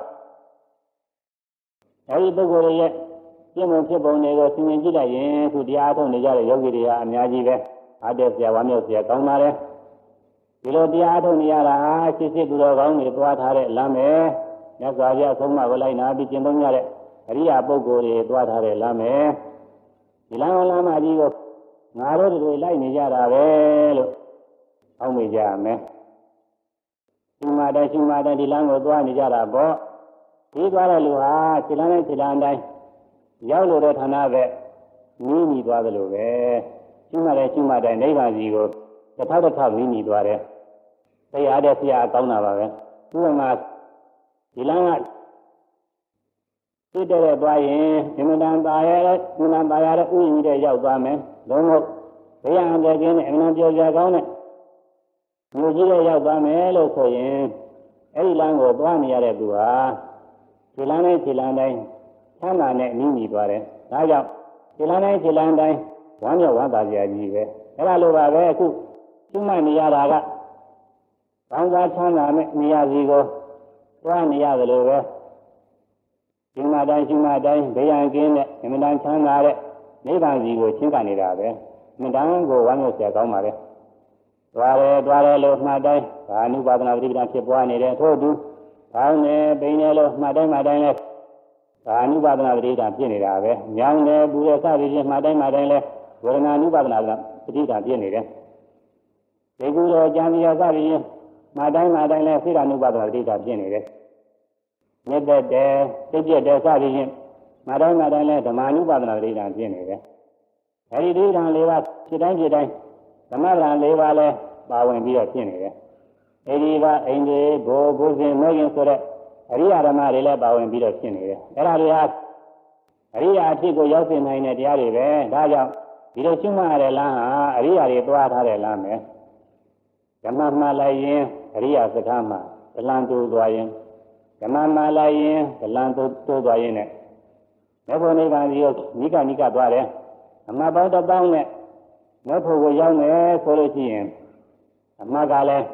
အဲဒီပုဂ္ဂိုလ်တွေရဲ့ပြည့်စုံဖြစ်ပုံတွေကိုသင်မြင်ကြည့်လိုက်ရင်ခုတရားထုတ်နေကြတဲ့ယောဂီတွေဟာအများကြီးပဲအားတက်ဆရာဝမ်းမြောက်ဆရာကောင်းပါတယ်ဒီလိုတရားထုတ်နေရတာဟာရှိရှိသူတော်ကောင်းတွေသွားထားတဲ့လမ်းပဲမြတ်စွာဘုရားဆုံးမကိုလိုက်နာပြီးကျင့်သုံးရတဲ့အရိယာပုဂ္ဂိုလ်တွေသွားထားတဲ့လမ်းပဲဒီလမ်းမကြီးကိုငါတို့တွေလိုက်နေကြတာပဲလို့အောက်မေ့ကြရမယ်ရှင်မတဲ့ဒီလမ်းကိုသွားနေကြတာပေါ့ဒီသွားတဲ့လူဟာခြေလမ်းနဲ့ခြေလမ်းတိုင်းရောက်လို့တဲ့ဌာနပဲနီးမိသွားသလိုပဲရှိမှတဲ့နိဗ္ဗာန်ကြီးကိုတစ်ထောက်နီးမိသွားတယ်တရားတဲ့ဆရာကောင်းတာပါပဲဥပမာဒီလမ်းကသိတဲ့သွားရင်အမှန်တန်ပါရတဲ့ဥယျာဉ်ကြီးတဲ့ရောက်သွားမယ်လုံးဝဘုရားအတဲ့ကင်းနဲ့အမှန်ပြောကြကောင်းတဲ့မြို့ကြီးတဲ့ရောက်သွားမယ်လို့ဆိုရင်အဲ့ဒီလမ်းကိုသွားနေရတဲ့သူဟာခြေလမ်းတိုင်းချမ်းသာနဲ့နီးမိသွားတယ်။ဒါကြောင့်ခြေလမ်းတိုင်းဝမ်းမြောက်ဝမ်းသာကြကြီးပဲ။အဲ့ဒါလိုပါပဲအခုကျွမ်းနေရတာကကောင်းစားချမ်းသာနဲ့နေရာစီကိုသွားနေရတယ်လို့ပဲ။ရှင်မတိုင်းဘေးရန်ကင်းနဲ့အမှန်တန်ချမ်းသာတဲ့နိဗ္ဗာန်စီကိုချင်းကနေတာပဲ။အမှန်တန်ကိုဝမ်းမြောက်ကြကောင်းပါလေ။သွားတယ်လို့မှတ်တိုင်းဒါအနုပါဒနာပရိပဒဖြစ်ပွားနေတဲ့ထို့သူကောင်းတယ်ပိန်တယ်လို့မှတ်တိုင်းလဲဒါအနုပါဒနာပရိဒါဖြစ်နေတာပဲညောင်းတယ်ပူရစသည်ဖြင့်မှတ်တိုင်းလဲဝေဒနာအနုပါဒနာပရိဒါဖြစ်နေတယ်ဒီကုသိုလ်ကြံစီရစသည်ဖြင့်မှတ်တိုင်းလဲစိတ်အနုပါဒနာပရိဒါဖြစ်နေတယ်မြတ်တဲ့စိတ်ပြည့်တဲ့စသည်ဖြင့်မှတ်တိုင်းလဲဓမ္မအနုပါဒနာပရိဒါဖြစ်နေတယ်အဲဒီဒိဋ္ဌံ၄ပါးဖြစ်တိုင်းသမထံ၄ပါးလဲပါဝင်ပြီးတော့ဖြစ်နေတယ်အဲဒီကအိန္ဒိဘိုးစဉ်မဲခင်ဆိုတဲ့အရိယာဓမ္မတွေလည်းပါဝင်ပြီးတော့ဖြစ်နေတယ်အဲ့ဒါတွေဟာအရိယာအဖြစ်ကိုရောက်နိုင်တဲ့တရားတွေပဲဒါကြောင့်ဒီလိုရှင်းမှရတဲ့လမ်းဟာအရိယာတွေသွားထားတဲ့လမ်းပဲဓမ္မမှလိုက်ရင်အရိယာစကားမှာဒလန်တိုးသွားရင်ဓမ္မမှလိုက်ရင်ဒလန်တိုးသွားရင်နဲ့မေဖို့နိဗ္ဗာန်ကြီးကိုနိကသွားတယ်အမှတ်ပေါင်း1000နဲ့မေဖို့ကိုရောက်မယ်ဆိုလို့ရှိရင်အမှတ်ကလည်း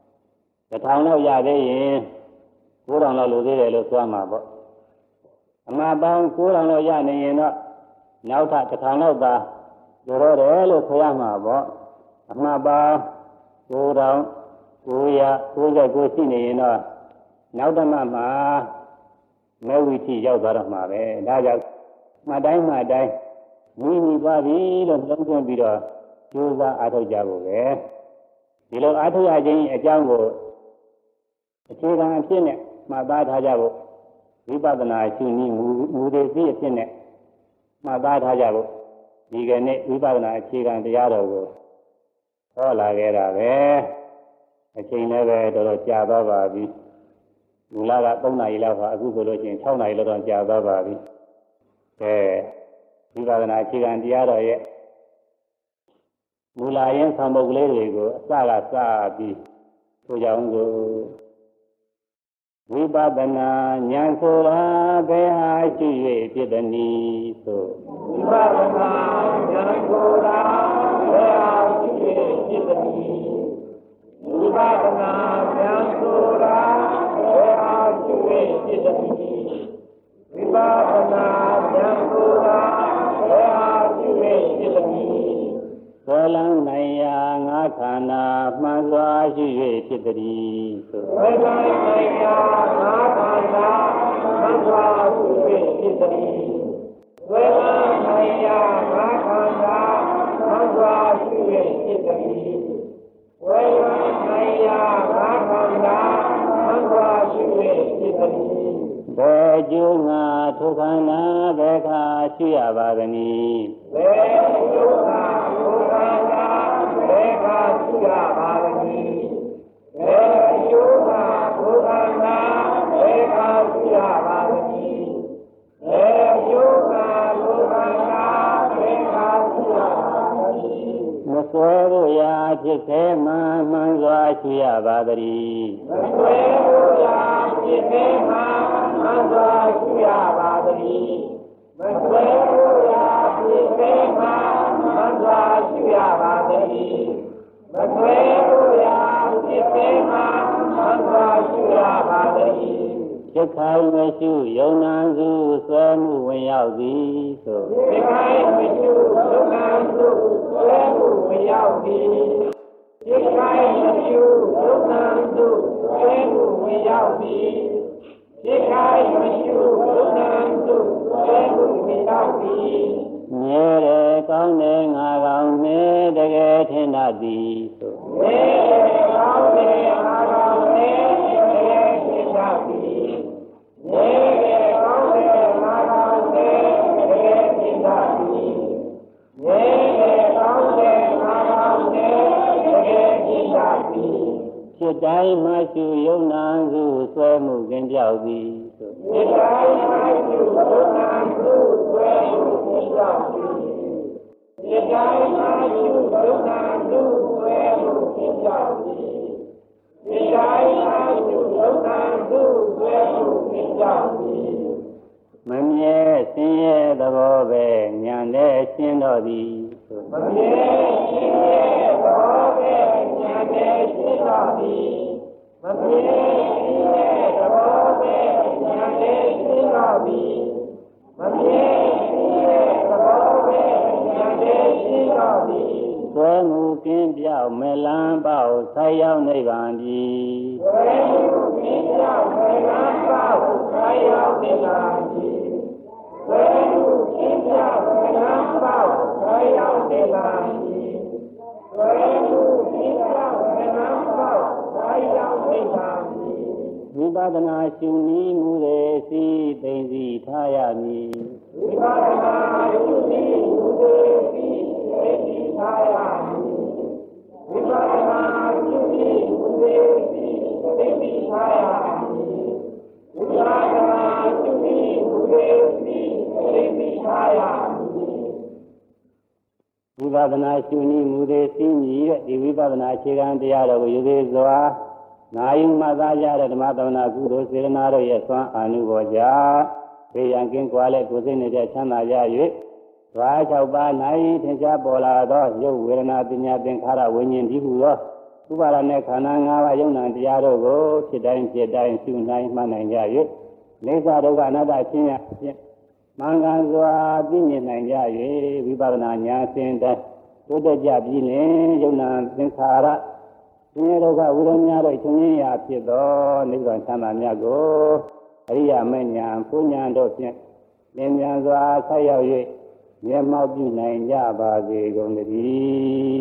1000လောက်ရသေးရင်9000လောက်လိုသေးတယ်လို့ဆိုမှာပေါ့အမှားပေါင်း9000လောက်ရနေရင်တော့နောက်ထပ်1000လောက်သာလိုတော့တယ်လို့ဆိုရမှာပေါ့အမှားပေါင်း9999ရှိနေရင်တော့နောက်ဓမ္မမှာမဲဝိထိရောက်သွားတော့မှာပဲဒါကြောင့်မှတ်တိုင်းမိသွားပြီလို့နှလုံးသွင်းပြီးတော့ကြိုးစားအားထုတ်ကြဖို့ပဲဒီလိုအားထုတ်ရခြင်းအကြောင်းကိုအခြေခံအဖြစ်နဲ့မှတ်သားထားကြဖို့ဝိပဿနာရှုနည်းမူသေးစီအဖြစ်နဲ့မှတ်သားထားကြဖို့ဒီကနေ့ဝိပဿနာအခြေခံတရားတော်ကိုဟောလာခဲ့တာပဲအချိန်လည်းပဲတော်တော်ကြာသွားပါပြီမူလက3နာရီလောက်ပါအခုဆိုလို့ရှိရင်6နာရီလောက်တော့ကြာသွားပါပြီဝိပဿနာအခြေခံတရားတော်ရဲ့မူလရင်းဆောင်ပုဒ်ကလေးတွေကိုအစကစပြီးဆိုကြအောင်ဆိုဝိပဿနာဉာဏ်ဆိုတာဘယ်ဟာရှိ၍ဖြစ်သည်နည်းဆိုဝိပဿနာဉာဏ်ဆိုတာဘယ်ဟာရှိ၍ဖြစ်သည်နည်းဝိပဿနာဉာဏ်ဆိုတာဘယ်ဟာရှိ၍ဖြစ်သည်နည်းဝိပဿနာဉာဏ်ဆိုတာဘယ်ဟာရှိ၍ဖြစ်သည်နည်းဆွဲလန်းနိုင်ရာငါးခန္ဓာမှန်စွာရှိ၍ဖြစ်သည်ဆိုဆွဲလန်းနိုင်ရာငါးခန္ဓာမှန်စွာရှိ၍ဖြစ်သည်ဆွဲလန်းနိုင်ရာငါးခန္ဓာမှန်စွာရှိ၍ဖြစ်သည်ဆွဲလန်းနိုင်ရာငါးခန္ဓာမှန်စွာရှိ၍ဖြစ်သည်ဘယ်ကျိုးငါထိုခန္ဓာဘယ်ခါရှိရပါသနည်းဘယ်ကျိုးငါထိုခန္ဓာဘယ်ခါရှိရပါသနည်းဘယ်ကျိုးငါထိုခန္ဓာဘယ်ခါရှိရပါသနည်းဘယ်ကျိုးငါထိုခန္ဓာဘယ်ခါရှိရပါသနည်းမဆွဲဖို့ရာဖြစ်သေးမှမှန်စွာရှိရပါသတည်းမဆွဲဖို့ရာဖြစ်သေးမှမှန်စွာရှိရပါသတည်းမဆွဲဖို့ရာဖြစ်သေးမှမှန်စွာရှိရပါသတည်းမဆွဲဖို့ရာဖြစ်သေးမှမှန်စွာရှိရပါသတည်းဖြစ်ခိုင်းမရှိယုံနာစုဆွဲမှုဝင်ရောက်သည်ဆိုဖြစ်ခိုင်းမရှိယုံနာစုဆွဲမှုဝင်ရောက်သည်ဖြစ်ခိုင်းမရှိယုံနာစုဆွဲမှုဝင်ရောက်သည်ဖြစ်ခိုင်းမရှိယုံနာစုဆွဲမှုဝင်ရောက်သည်မြဲတယ်ကောင်းတယ်ငါကောင်းတယ်တကယ်ထင်တတ်သည်ဆိုမြဲတယ်ကောင်းတယ်ငါကောင်းတယ်တကယ်ထင်တတ်သည်မြဲတယ်ကောင်းတယ်ငါကောင်းတယ်တကယ်ထင်တတ်သည်မြဲတယ်ကောင်းတယ်ငါကောင်းတယ်တကယ်ထင်တတ်သည်ဖြစ်တိုင်းမရှိယုံနာစုဆွဲမှုကင်းပြောက်သည်ဆိုဖြစ်တိုင်းမရှိယုံနာစုဆွဲမှုကင်းပြောက်သည်ဖြစ်တိုင်းမရှိယုံနာစုဆွဲမှုကင်းပြောက်သည်ဖြစ်တိုင်းမရှိယုံနာစုဆွဲမှုကင်းပြောက်သည်မမြဲဆင်းရဲသဘောပဲဉာဏ်နဲ့ရှင်းတော်သည်ဆိုမမြဲဆင်းရဲသဘောပဲဉာဏ်နဲ့ရှင်းတော်သည်မမြဲဆင်းရဲသဘောပဲဉာဏ်နဲ့ရှင်းတော်သည်မမြဲဆင်းရဲသဘောပဲဉာဏ်နဲ့ရှင်းတော်သည်ဆွဲမှုကင်းပြောက်မလန်းပေါက်ဆိုက်ရောက်နိဗ္ဗာန်ပြီဆွဲမှုကင်းပြောက်မလန်းပေါက်ဆိုက်ရောက်နိဗ္ဗာန်ပြီဆွဲမှုကင်းပြောက်မလန်းပေါက်ဆိုက်ရောက်နိဗ္ဗာန်ပြီဆွဲမှုကင်းပြောက်မလန်းပေါက်ဆိုက်ရောက်နိဗ္ဗာန်ပြီဝိပဿနာရှုနည်းမူတဲ့စီသိသိထားရမည်ဝိပဿနာရှုနည်းမူတဲ့စီသိသိထားရမည်ဝိပဿနာရှုနည်းမူတဲ့စီသိသိထားရမည်ဝိပဿနာရှုနည်းမူတဲ့စီသိသိထားရမည်ဝိပဿနာရှုနည်းမူတဲ့စီမြည်တဲ့ဒီဝိပဿနာအခြေခံတရားတော်ကိုယူသေးစွာနာယုမှသာကြတဲ့ဓမ္မသဝနာကုသိုလ်စေတနာတို့ရဲ့ဆွမ်းအာနုဘောကြောင့်ဘေးရန်ကင်းကွာလဲကိုယ်စိတ်နဲ့ချမ်းသာရ၍ဓဝါ6ပါးနိုင်ထင်ရှားပေါ်လာသောရုပ်ဝေဒနာပညာသင်္ခါရဝိညာဉ်ဒီဟုသောဥပါဒနဲ့ခန္ဓာ၅ပါးယုံနာတရားတို့ကိုဖြစ်တိုင်းဖြစ်တိုင်းရှုနိုင်မှတ်နိုင်ကြ၍နေသဒုက္ခအနတ္တချင်းရဖြင့်မှန်ကန်စွာသိမြင်နိုင်ကြ၍ဝိပဿနာဉာဏ်စဉ်တိုင်းတိုးတက်ကြပြီးလင်ယုံနာသင်္ခါရဆင်းရဲဒုက္ခဝိရဏများတို့ချုပ်ငြိမ်းရာဖြစ်သောနိဗ္ဗာန်ချမ်းသာမြတ်ကိုအရိယာမေညာပူညာတို့ဖြင့်လင်းမြန်စွာဆက်ရောက်၍မျက်မှောက်ပြုနိုင်ကြပါစေကုန်သတည်